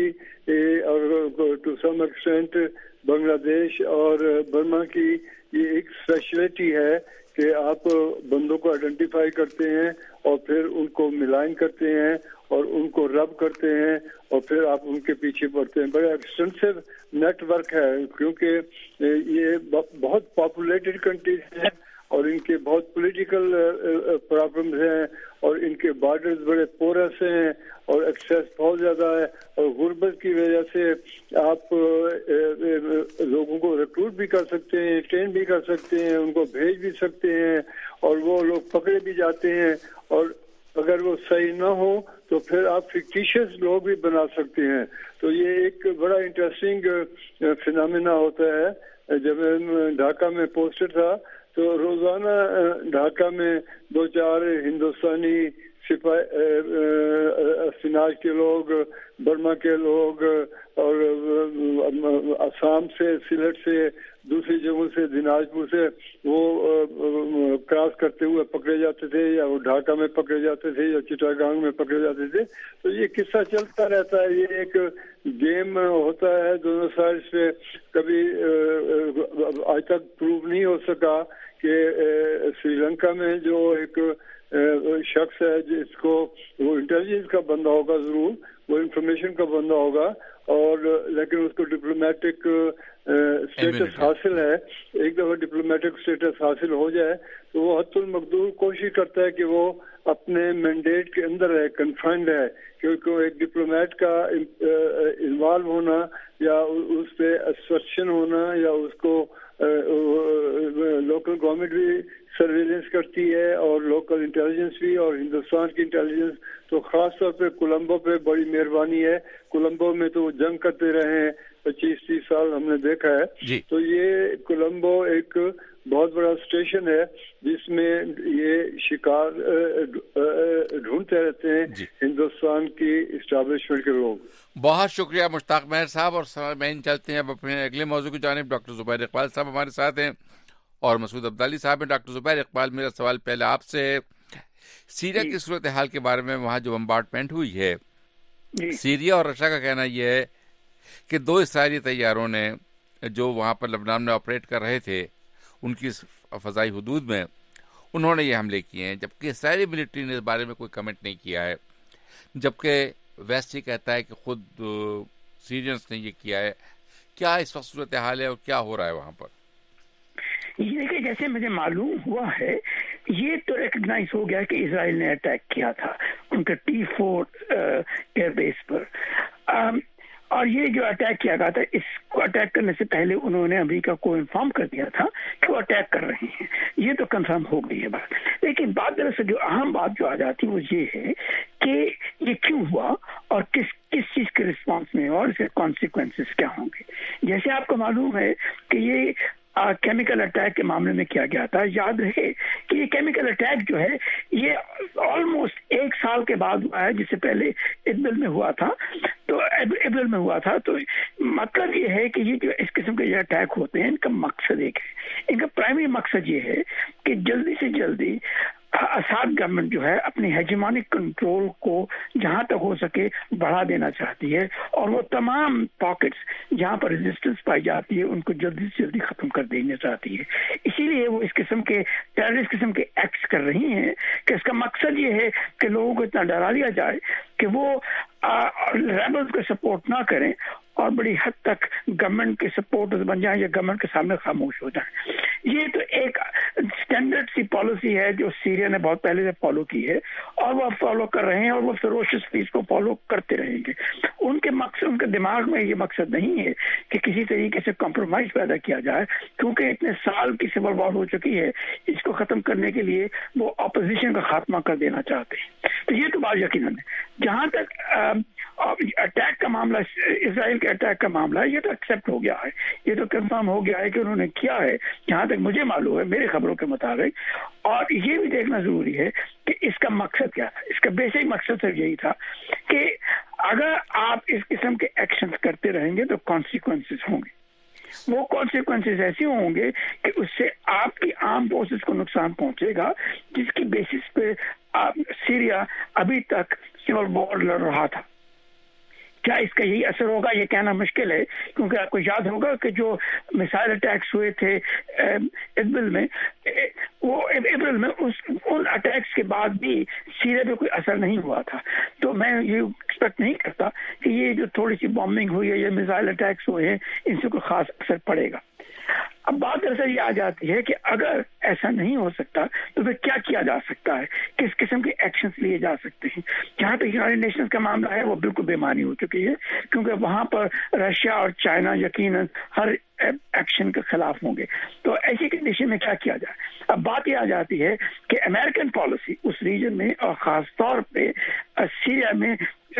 S11: और टू सम एक्सटेंट बांग्लादेश और बर्मा की ये एक स्पेशलिटी है कि आप बंदों को आइडेंटिफाई करते हैं और फिर उनको मिलान करते हैं और उनको रब करते हैं और फिर आप उनके पीछे पड़ते हैं। बड़ा एक्सटेंसिव नेटवर्क है, क्योंकि ये बहुत पॉपुलेटेड कंट्रीज हैं और इनके बहुत पॉलिटिकल प्रॉब्लम्स हैं और इनके बॉर्डर्स बड़े पोरस हैं और एक्सेस बहुत ज़्यादा है, और गुर्बत की वजह से आप लोगों को रिक्रूट भी कर सकते हैं, ट्रेन भी कर सकते हैं, उनको भेज भी सकते हैं, और वो लोग पकड़े भी जाते हैं, और अगर वो सही ना हो तो फिर आप फिक्टिशियस लोग भी बना सकते हैं। तो ये एक बड़ा इंटरेस्टिंग फिनोमेना होता है। जब मैं ढाका में पोस्टेड था तो रोजाना ढाका में दो चार हिंदुस्तानी सिपाही, सिनाज के लोग, बर्मा के लोग और असम से, सिलेट से दूसरी जगहों से दिनाजपुर से वो क्रॉस करते हुए पकड़े जाते थे, या वो ढाका में पकड़े जाते थे, या चिटागांग में पकड़े जाते थे। तो ये किस्सा चलता रहता है, ये एक गेम होता है दोनों साइड से। कभी आज तक प्रूव नहीं हो सका कि श्रीलंका में जो एक शख्स है जिसको वो इंटेलिजेंस का बंदा होगा, जरूर वो इंफॉर्मेशन का बंदा होगा, और लेकिन उसको डिप्लोमेटिक स्टेटस हासिल है। एक दफा डिप्लोमेटिक स्टेटस हासिल हो जाए तो वो हत्तुल मकदूर कोशिश करता है कि वो अपने मैंडेट के अंदर है, कन्फाइंड है, क्योंकि एक डिप्लोमेट का इन्वॉल्व होना या उस पे असर्शन होना या उसको लोकल गवर्नमेंट भी सर्वेलेंस करती है और लोकल इंटेलिजेंस भी, और हिंदुस्तान की इंटेलिजेंस तो खास तौर पे कोलंबो पे बड़ी मेहरबानी है। कोलंबो में तो वो जंग करते रहे हैं पच्चीस तीस साल, हमने देखा है। तो ये कोलंबो एक बहुत बड़ा स्टेशन है जिसमें ये शिकार ढूंढते रहते हैं हिंदुस्तान की इस्टेब्लिशमेंट के लोग।
S1: बहुत शुक्रिया मुश्ताक मेहर साहब। और मैं चलते हैं अब अपने अगले मौजू की जानिब। डॉक्टर जुबैर इकबाल साहब हमारे साथ हैं और मसूद अब्दाली साहब हैं। डॉक्टर जुबैर इकबाल, मेरा सवाल पहले आपसे है, सीरिया की सूरत हाल के बारे में। वहाँ जो बम्बार्डमेंट हुई है, सीरिया और रशिया का कहना यह है कि दो इस्राएली तैयारों ने जो वहाँ पर लबनान में ऑपरेट कर रहे थे उनकी फ़ज़ाई हुदूद में उन्होंने ये हमले किए हैं, जबकि इस्राएली मिलिट्री ने इस बारे में कोई कमेंट नहीं किया है, जबकि वेस्ट ही कहता है कि खुद सीरियंस ने ये किया है। क्या इस वक्त सूरत हाल है और क्या हो रहा है वहाँ पर?
S12: ये देखिए, जैसे मुझे मालूम हुआ है, ये तो रिकग्नाइज हो गया कि इजराइल ने अटैक किया था उनके टी फोर एयरबेस पर। आ, और ये जो अटैक किया गया था, इसको अटैक करने से पहले उन्होंने अमेरिका को इन्फॉर्म कर दिया था कि वो अटैक कर रहे हैं। ये तो कंफर्म हो गई है बात। लेकिन बात दरअसल जो अहम बात जो आ जाती है वो ये है कि ये क्यों हुआ और किस किस चीज के रिस्पॉन्स में और इसके कॉन्सिक्वेंसेस क्या होंगे। जैसे आपको मालूम है कि ये केमिकल अटैक के मामले में किया गया था। याद रहे कि ये केमिकल अटैक जो है ये ऑलमोस्ट एक साल के बाद हुआ है, जिससे पहले इदबिल में हुआ था। तो इदबिल में हुआ था तो मतलब ये है कि ये जो इस किस्म के जो अटैक होते हैं, इनका मकसद एक है, इनका प्राइमरी मकसद ये है कि जल्दी से जल्दी असाद गवर्नमेंट जो है अपनी हेजेमोनिक कंट्रोल को जहां तक हो सके बढ़ा देना चाहती है, और वो तमाम पॉकेट्स जहां पर रेजिस्टेंस पाई जाती है उनको जल्दी से जल्दी खत्म कर देना चाहती है। इसीलिए वो इस किस्म के टेररिस्ट किस्म के एक्ट्स कर रही हैं कि इसका मकसद ये है कि लोगों को इतना डरा लिया जाए कि वो रेबल्स को सपोर्ट ना करें और बड़ी हद तक गवर्नमेंट के सपोर्टर्स बन जाएं या गवर्नमेंट के सामने खामोश हो जाएं। ये तो एक स्टैंडर्ड सी पॉलिसी है जो सीरिया ने बहुत पहले से फॉलो की है और वो फॉलो कर रहे हैं और वो फेरोशियसली इसको फॉलो करते रहेंगे। उनके मकसद, उनके दिमाग में ये मकसद नहीं है कि किसी तरीके से कॉम्प्रोमाइज पैदा किया जाए, क्योंकि इतने साल की सिविल वॉर हो चुकी है। इसको खत्म करने के लिए वो अपोजिशन का खात्मा कर देना चाहते हैं। तो ये तो बात यकीनन है। जहां तक अटैक का मामला, इसराइल के अटैक का मामला है, ये तो एक्सेप्ट हो गया है, ये तो कंफर्म हो गया है कि उन्होंने किया है, जहां तक मुझे मालूम है मेरे खबरों के मुताबिक। और ये भी देखना जरूरी है कि इसका मकसद क्या था। इसका बेसिक मकसद सिर्फ यही था कि अगर आप इस किस्म के एक्शन करते रहेंगे तो कॉन्सिक्वेंसेस होंगे। वो कॉन्सिक्वेंसेस ऐसे होंगे कि उससे आपकी आर्म फोर्सेस को नुकसान पहुंचेगा, जिसकी बेसिस पे आप सीरिया अभी तक सिविल वॉर लड़ रहा था। क्या इसका यही असर होगा ये कहना मुश्किल है, क्योंकि आपको याद होगा कि जो मिसाइल अटैक्स हुए थे इदबिल में, वो अप्रैल में उस उन अटैक्स के बाद भी सीरिया पे कोई असर नहीं हुआ था। तो मैं ये एक्सपेक्ट नहीं करता कि ये जो थोड़ी सी बॉम्बिंग हुई है या मिसाइल अटैक्स हुए हैं इनसे कोई खास असर पड़ेगा। अब बात दरअसल ये आ जाती है कि अगर ऐसा नहीं हो सकता तो फिर क्या किया जा सकता है, किस किस्म के एक्शंस लिए जा सकते हैं। जहाँ तक यूनाइटेड नेशंस का मामला है वो बिल्कुल बेमानी हो चुकी है, क्योंकि वहाँ पर रशिया और चाइना यकीनन हर एक्शन के खिलाफ होंगे। तो ऐसी कंडीशन में क्या किया जाए। अब बात यह आ जाती है कि अमेरिकन पॉलिसी उस रीजन में और खास तौर पे सीरिया में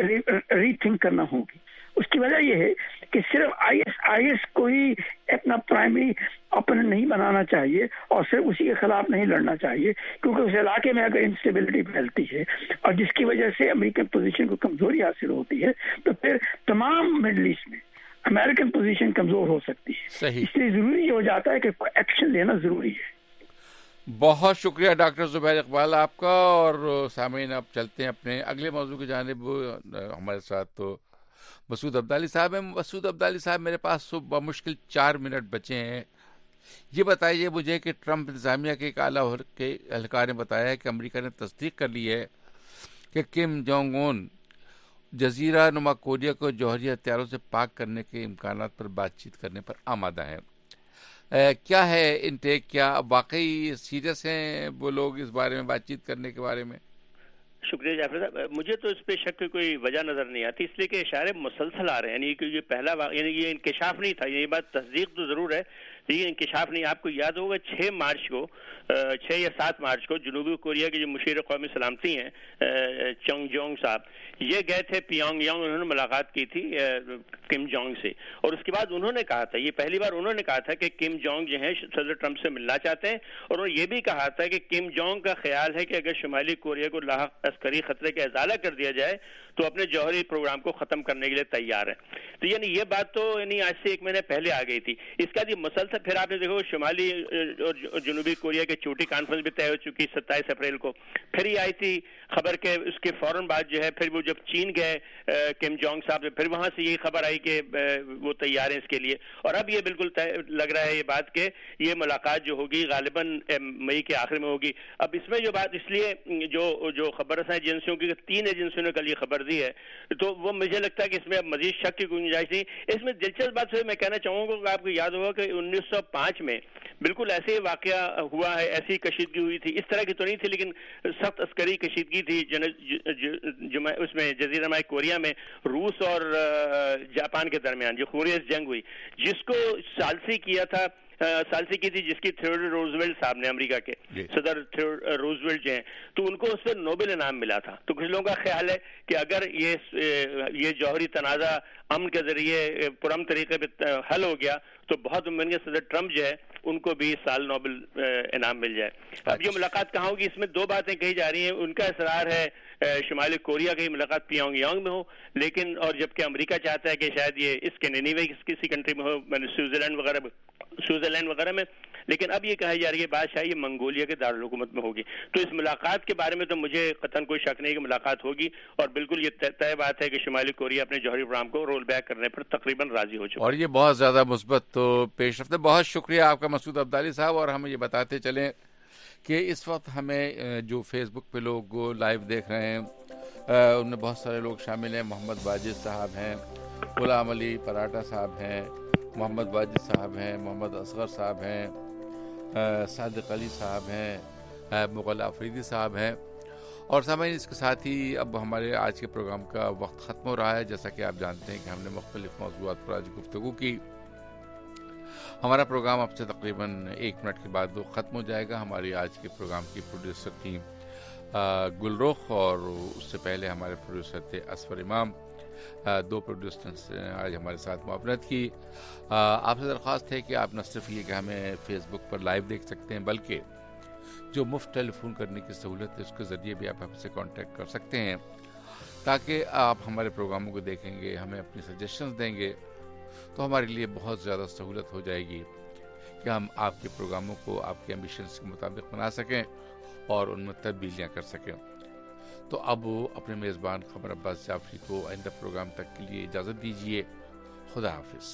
S12: रीथिंक करना होगी। उसकी वजह यह है कि सिर्फ आईएस आईएस को ही अपना प्राइमरी ओपोनेंट नहीं बनाना चाहिए और सिर्फ उसी के खिलाफ नहीं लड़ना चाहिए, क्योंकि उस इलाके में अगर इंस्टेबिलिटी फैलती है और जिसकी वजह से अमेरिकन पोजीशन को कमजोरी हासिल होती है तो फिर तमाम मिडल ईस्ट में امریکن پوزیشن کمزور ہو سکتی ہے. اس لیے ضروری ہو جاتا ہے کہ ایکشن لینا ضروری ہے.
S1: بہت شکریہ ڈاکٹر زبیر اقبال آپ کا. اور سامعین اب چلتے ہیں اپنے اگلے موضوع کی جانب. ہمارے ساتھ تو مسعود عبدالی صاحب ہیں. مسعود عبدالی صاحب میرے پاس بمشکل چار منٹ بچے ہیں. یہ بتائیے مجھے کہ ٹرمپ انتظامیہ کے ایک اعلیٰ کے اہلکار نے بتایا ہے کہ امریکہ نے تصدیق کر لی ہے کہ کم جونگ اون جزیرہ نما کوریا کو جوہری ہتھیاروں سے پاک کرنے کے امکانات پر بات چیت کرنے پر آمادہ ہیں. کیا ہے انٹیک؟ کیا واقعی سیریس ہیں وہ لوگ اس بارے میں بات چیت کرنے کے بارے میں؟
S13: شکریہ جعفر صاحب. مجھے تو اس پہ شک کی کوئی وجہ نظر نہیں آتی، اس لیے کہ اشارے مسلسل آ رہے ہیں. یعنی کہ یہ پہلا یعنی یہ انکشاف نہیں تھا. یہ بات تصدیق تو ضرور ہے، یہ انکشاف نہیں. آپ کو یاد ہوگا چھ مارچ کو چھ یا سات مارچ کو جنوبی کوریا کے جو مشیر قومی سلامتی ہیں چونگ جونگ صاحب، یہ گئے تھے پیونگ یانگ. انہوں نے ملاقات کی تھی کم جونگ سے، اور اس کے بعد انہوں نے کہا تھا، یہ پہلی بار انہوں نے کہا تھا کہ کم جونگ جو ہیں صدر ٹرمپ سے ملنا چاہتے ہیں. اور انہوں نے یہ بھی کہا تھا کہ کم جونگ کا خیال ہے کہ اگر شمالی کوریا کو لاحق عسکری خطرے کا ازالہ کر دیا جائے تو اپنے جوہری پروگرام کو ختم کرنے کے لیے تیار ہے. تو یعنی یہ بات تو یعنی آج سے ایک مہینے پہلے آ گئی تھی. اس کا یہ مسلسل پھر آپ نے دیکھو شمالی اور جنوبی کوریا کے چوٹی کانفرنس بھی طے ہو چکی ستائیس اپریل کو. پھر یہ آئی تھی خبر کہ اس کے فوراً بعد جو ہے پھر وہ جب چین گئے کم جونگ صاحب سے، پھر وہاں سے یہی خبر آئی کہ وہ تیار ہیں اس کے لیے. اور اب یہ بالکل لگ رہا ہے یہ بات کہ یہ ملاقات جو ہوگی غالباً مئی کے آخر میں ہوگی. اب اس میں جو بات اس لیے جو جو خبر رساں ایجنسیوں کی تین ایجنسیوں نے کل یہ خبر دی ہے، تو وہ مجھے لگتا ہے کہ اس میں اب مزید شک کی گنجائش نہیں. اس میں دلچسپ بات میں کہنا چاہوں گا کہ آپ کو یاد ہوگا کہ انیس سو پانچ میں بالکل ایسے ہی واقعہ ہوا ہے، ایسی کشیدگی ہوئی تھی. اس طرح کی تو نہیں تھی لیکن سخت عسکری کشیدگی تھی اس میں جزیرہ نما کوریا میں روس اور جاپان کے درمیان جو خوریز جنگ ہوئی، جس کو ثالثی کیا تھا ثالثی کی تھی جس کی تھیوڈور روزویلٹ صاحب نے، امریکہ کے صدر روزویلٹ جو ہیں، تو ان کو اس سے نوبل انعام ملا تھا. تو کچھ لوگوں کا خیال ہے کہ اگر یہ یہ جوہری تنازع امن کے ذریعے پرامن طریقے پہ حل ہو گیا تو بہت ممکن ہے صدر ٹرمپ جو ہے ان کو بھی اس سال نوبل انعام مل جائے. اب یہ ملاقات کہاں ہوگی؟ اس میں دو باتیں کہی جا رہی ہیں. ان کا اصرار ہے شمالی کوریا کی ملاقات پیونگ یانگ میں ہو، لیکن اور جبکہ امریکہ چاہتا ہے کہ شاید یہ اسکینڈینیویا کسی کنٹری میں ہو، سوئٹزرلینڈ وغیرہ سوئٹزرلینڈ وغیرہ میں. لیکن اب یہ کہی جا رہی ہے بات شاید یہ منگولیا کے دارالحکومت میں ہوگی. تو اس ملاقات کے بارے میں تو مجھے قطعاً کوئی شک نہیں کہ ملاقات ہوگی، اور بالکل یہ طے بات ہے کہ شمالی کوریا اپنے جوہری پروگرام کو رول بیک کرنے پر تقریباً راضی ہو چکا.
S1: اور یہ بہت زیادہ مثبت تو پیش رفت ہے. بہت شکریہ آپ کا مسعود عبدالی صاحب. اور ہمیں یہ بتاتے چلیں کہ اس وقت ہمیں جو فیس بک پہ لوگ لائیو دیکھ رہے ہیں ان میں بہت سارے لوگ شامل ہیں. محمد واجد صاحب ہیں، غلام علی پراٹھا صاحب ہیں، محمد واجد صاحب ہیں، محمد اصغر صاحب ہیں، صادق علی صاحب ہیں، مغل آفریدی صاحب ہیں. اور سامعین اس کے ساتھ ہی اب ہمارے آج کے پروگرام کا وقت ختم ہو رہا ہے. جیسا کہ آپ جانتے ہیں کہ ہم نے مختلف موضوعات پر آج گفتگو کی. ہمارا پروگرام اب سے تقریباً ایک منٹ کے بعد ختم ہو جائے گا. ہماری آج کے پروگرام کی پروڈیوسر تھی گلرخ، اور اس سے پہلے ہمارے پروڈیوسر تھے اسفر امام. دو پروڈیوسرز نے آج ہمارے ساتھ معاونت کی. آپ سے درخواست ہے کہ آپ نہ صرف یہ کہ ہمیں فیس بک پر لائیو دیکھ سکتے ہیں، بلکہ جو مفت ٹیلی فون کرنے کی سہولت ہے اس کے ذریعے بھی آپ ہم سے کانٹیکٹ کر سکتے ہیں، تاکہ آپ ہمارے پروگراموں کو دیکھیں گے، ہمیں اپنی سجیشنز دیں گے، تو ہمارے لیے بہت زیادہ سہولت ہو جائے گی کہ ہم آپ کے پروگراموں کو آپ کے ایمبیشنز کے مطابق بنا سکیں اور ان میں تبدیلیاں کر سکیں. تو اب اپنے میزبان قمر عباس جعفری کو آئندہ پروگرام تک کے لیے اجازت دیجیے. خدا حافظ.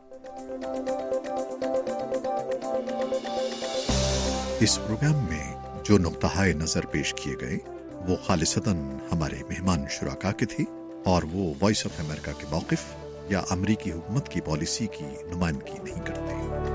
S14: اس پروگرام میں جو نقطہ نظر پیش کیے گئے وہ خالصتاً ہمارے مہمان شرکا کے تھے، اور وہ وائس آف امریکہ کے موقف یا امریکی حکومت کی پالیسی کی نمائندگی نہیں کرتے.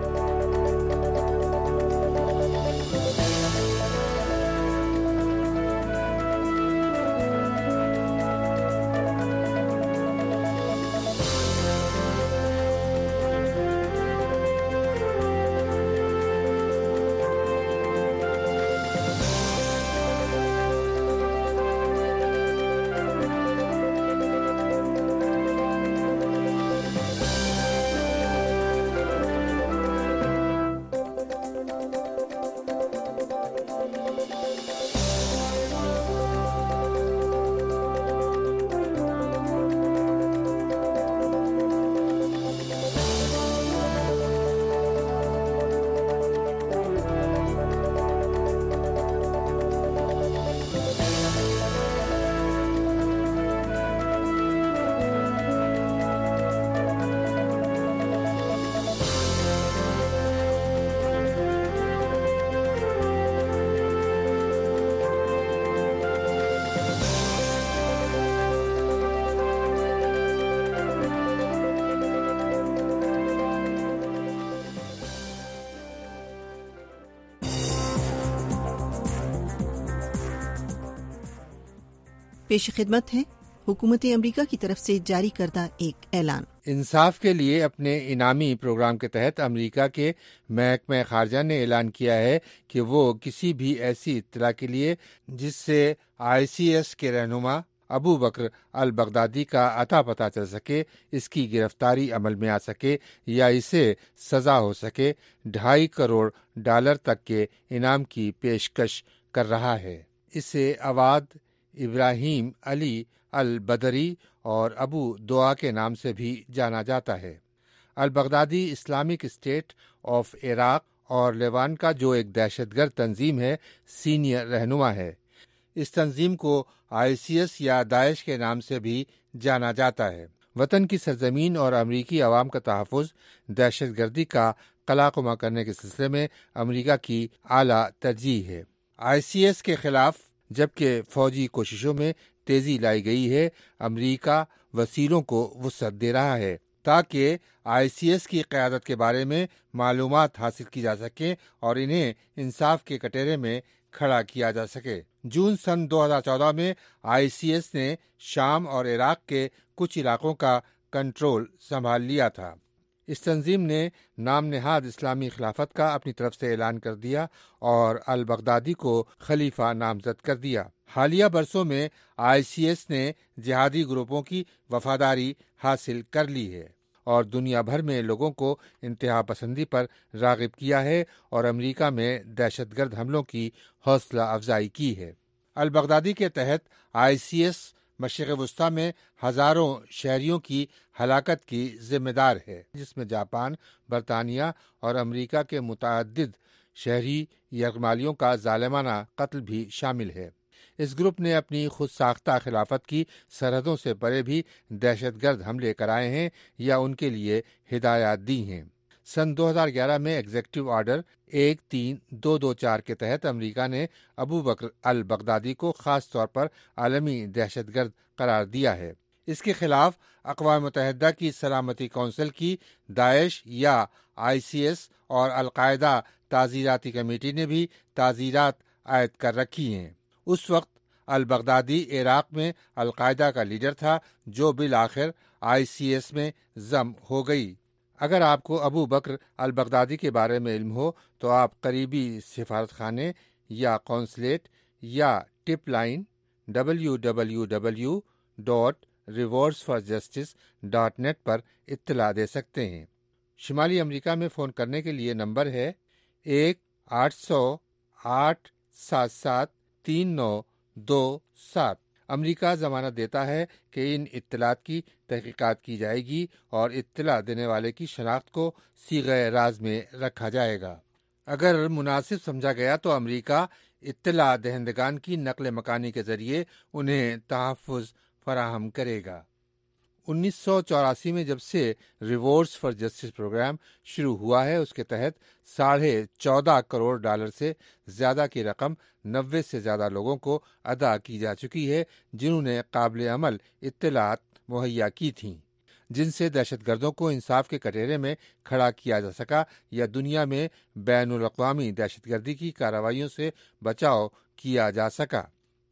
S15: پیش خدمت ہے حکومت امریکہ کی طرف سے جاری کردہ ایک اعلان۔
S16: انصاف کے لیے اپنے انعامی پروگرام کے تحت امریکہ کے محکمہ خارجہ نے اعلان کیا ہے کہ وہ کسی بھی ایسی اطلاع کے لیے جس سے آئی سی ایس کے رہنما ابو بکر البغدادی کا اتا پتہ چل سکے، اس کی گرفتاری عمل میں آ سکے یا اسے سزا ہو سکے، ڈھائی کروڑ ڈالر تک کے انعام کی پیشکش کر رہا ہے۔ اسے عواد ابراہیم علی البدری اور ابو دعا کے نام سے بھی جانا جاتا ہے۔ Al Baghdadi Islamic state of Iraq اور لیوان کا جو ایک دہشت گرد تنظیم ہے، سینئر رہنما ہے۔ اس تنظیم کو آئی سی ایس یا داعش کے نام سے بھی جانا جاتا ہے۔ وطن کی سرزمین اور امریکی عوام کا تحفظ دہشت گردی کا قلاقمہ کرنے کے سلسلے میں امریکہ کی اعلیٰ ترجیح ہے۔ آئی سی ایس کے خلاف جبکہ فوجی کوششوں میں تیزی لائی گئی ہے، امریکہ وسیلوں کو وسعت دے رہا ہے تاکہ آئی سی ایس کی قیادت کے بارے میں معلومات حاصل کی جا سکیں اور انہیں انصاف کے کٹہرے میں کھڑا کیا جا سکے۔ جون سن دو ہزار چودہ میں آئی سی ایس نے شام اور عراق کے کچھ علاقوں کا کنٹرول سنبھال لیا تھا۔ اس تنظیم نے نام نہاد اسلامی خلافت کا اپنی طرف سے اعلان کر دیا اور البغدادی کو خلیفہ نامزد کر دیا۔ حالیہ برسوں میں آئی سی ایس نے جہادی گروپوں کی وفاداری حاصل کر لی ہے اور دنیا بھر میں لوگوں کو انتہا پسندی پر راغب کیا ہے اور امریکہ میں دہشت گرد حملوں کی حوصلہ افزائی کی ہے۔ البغدادی کے تحت آئی سی ایس مشرق وسطیٰ میں ہزاروں شہریوں کی ہلاکت کی ذمہ دار ہے، جس میں جاپان، برطانیہ اور امریکہ کے متعدد شہری یرغمالیوں کا ظالمانہ قتل بھی شامل ہے۔ اس گروپ نے اپنی خود ساختہ خلافت کی سرحدوں سے پرے بھی دہشت گرد حملے کرائے ہیں یا ان کے لیے ہدایات دی ہیں۔ سن دو ہزار گیارہ میں ایگزیکٹو آرڈر ایک تین دو دو چار کے تحت امریکہ نے ابو بکر البغدادی کو خاص طور پر عالمی دہشت گرد قرار دیا ہے۔ اس کے خلاف اقوام متحدہ کی سلامتی کونسل کی داعش یا آئی سی ایس اور القاعدہ تعزیراتی کمیٹی نے بھی تعزیرات عائد کر رکھی ہیں۔ اس وقت البغدادی عراق میں القاعدہ کا لیڈر تھا جو بالآخر آئی سی ایس میں ضم ہو گئی۔ اگر آپ کو ابو بکر البغدادی کے بارے میں علم ہو تو آپ قریبی سفارت خانے یا قونصلیٹ یا tip line W W W dot rewards for justice dot net پر اطلاع دے سکتے ہیں۔ شمالی امریکہ میں فون کرنے کے لیے نمبر ہے ایک آٹھ سو آٹھ سات سات تین نو دو سات۔ امریکہ ضمانت دیتا ہے کہ ان اطلاعات کی تحقیقات کی جائے گی اور اطلاع دینے والے کی شناخت کو صیغہ راز میں رکھا جائے گا۔ اگر مناسب سمجھا گیا تو امریکہ اطلاع دہندگان کی نقل مکانی کے ذریعے انہیں تحفظ فراہم کرے گا۔ انیس سو چوراسی میں جب سے ریوارڈز فار جسٹس پروگرام شروع ہوا ہے، اس کے تحت ساڑھے چودہ کروڑ ڈالر سے زیادہ کی رقم نوے سے زیادہ لوگوں کو ادا کی جا چکی ہے، جنہوں نے قابل عمل اطلاعات مہیا کی تھیں، جن سے دہشت گردوں کو انصاف کے کٹہرے میں کھڑا کیا جا سکا یا دنیا میں بین الاقوامی دہشت گردی کی کارروائیوں سے بچاؤ کیا جا سکا۔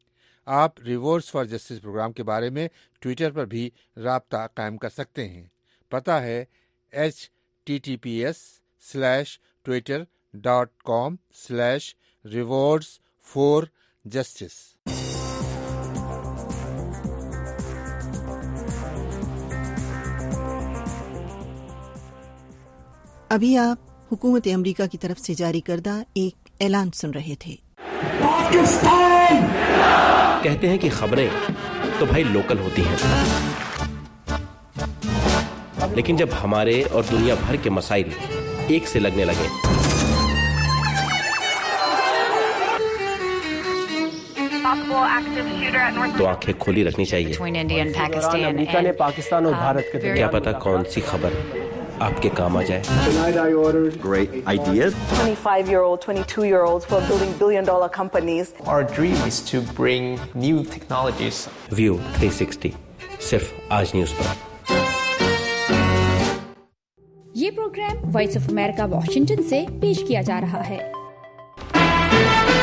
S16: آپ ریوارڈز فار جسٹس پروگرام کے بارے میں ٹویٹر پر بھی رابطہ قائم کر سکتے ہیں۔ پتہ ہے H T T P S slash Twitter dot com slash rewards for justice.
S15: ابھی آپ حکومت امریکہ کی طرف سے جاری کردہ ایک اعلان سن رہے تھے۔
S17: پاکستان کہتے ہیں کہ خبریں تو بھائی لوکل ہوتی ہیں، لیکن جب ہمارے اور دنیا بھر کے مسائل ایک سے لگنے لگے تو آنکھیں کھلی رکھنی چاہیے۔
S9: امریکہ نے پاکستان اور بھارت کے
S17: کیا پتا کون سی خبر آپ کے کام آ جائے۔
S18: Great ideas. twenty-five year old, twenty-two year olds who are building billion dollar companies.
S19: Our dream is to bring new technologies.
S17: View three sixty صرف آج نیوز پر۔
S20: یہ programme voice of America Washington سے پیش کیا جا رہا ہے۔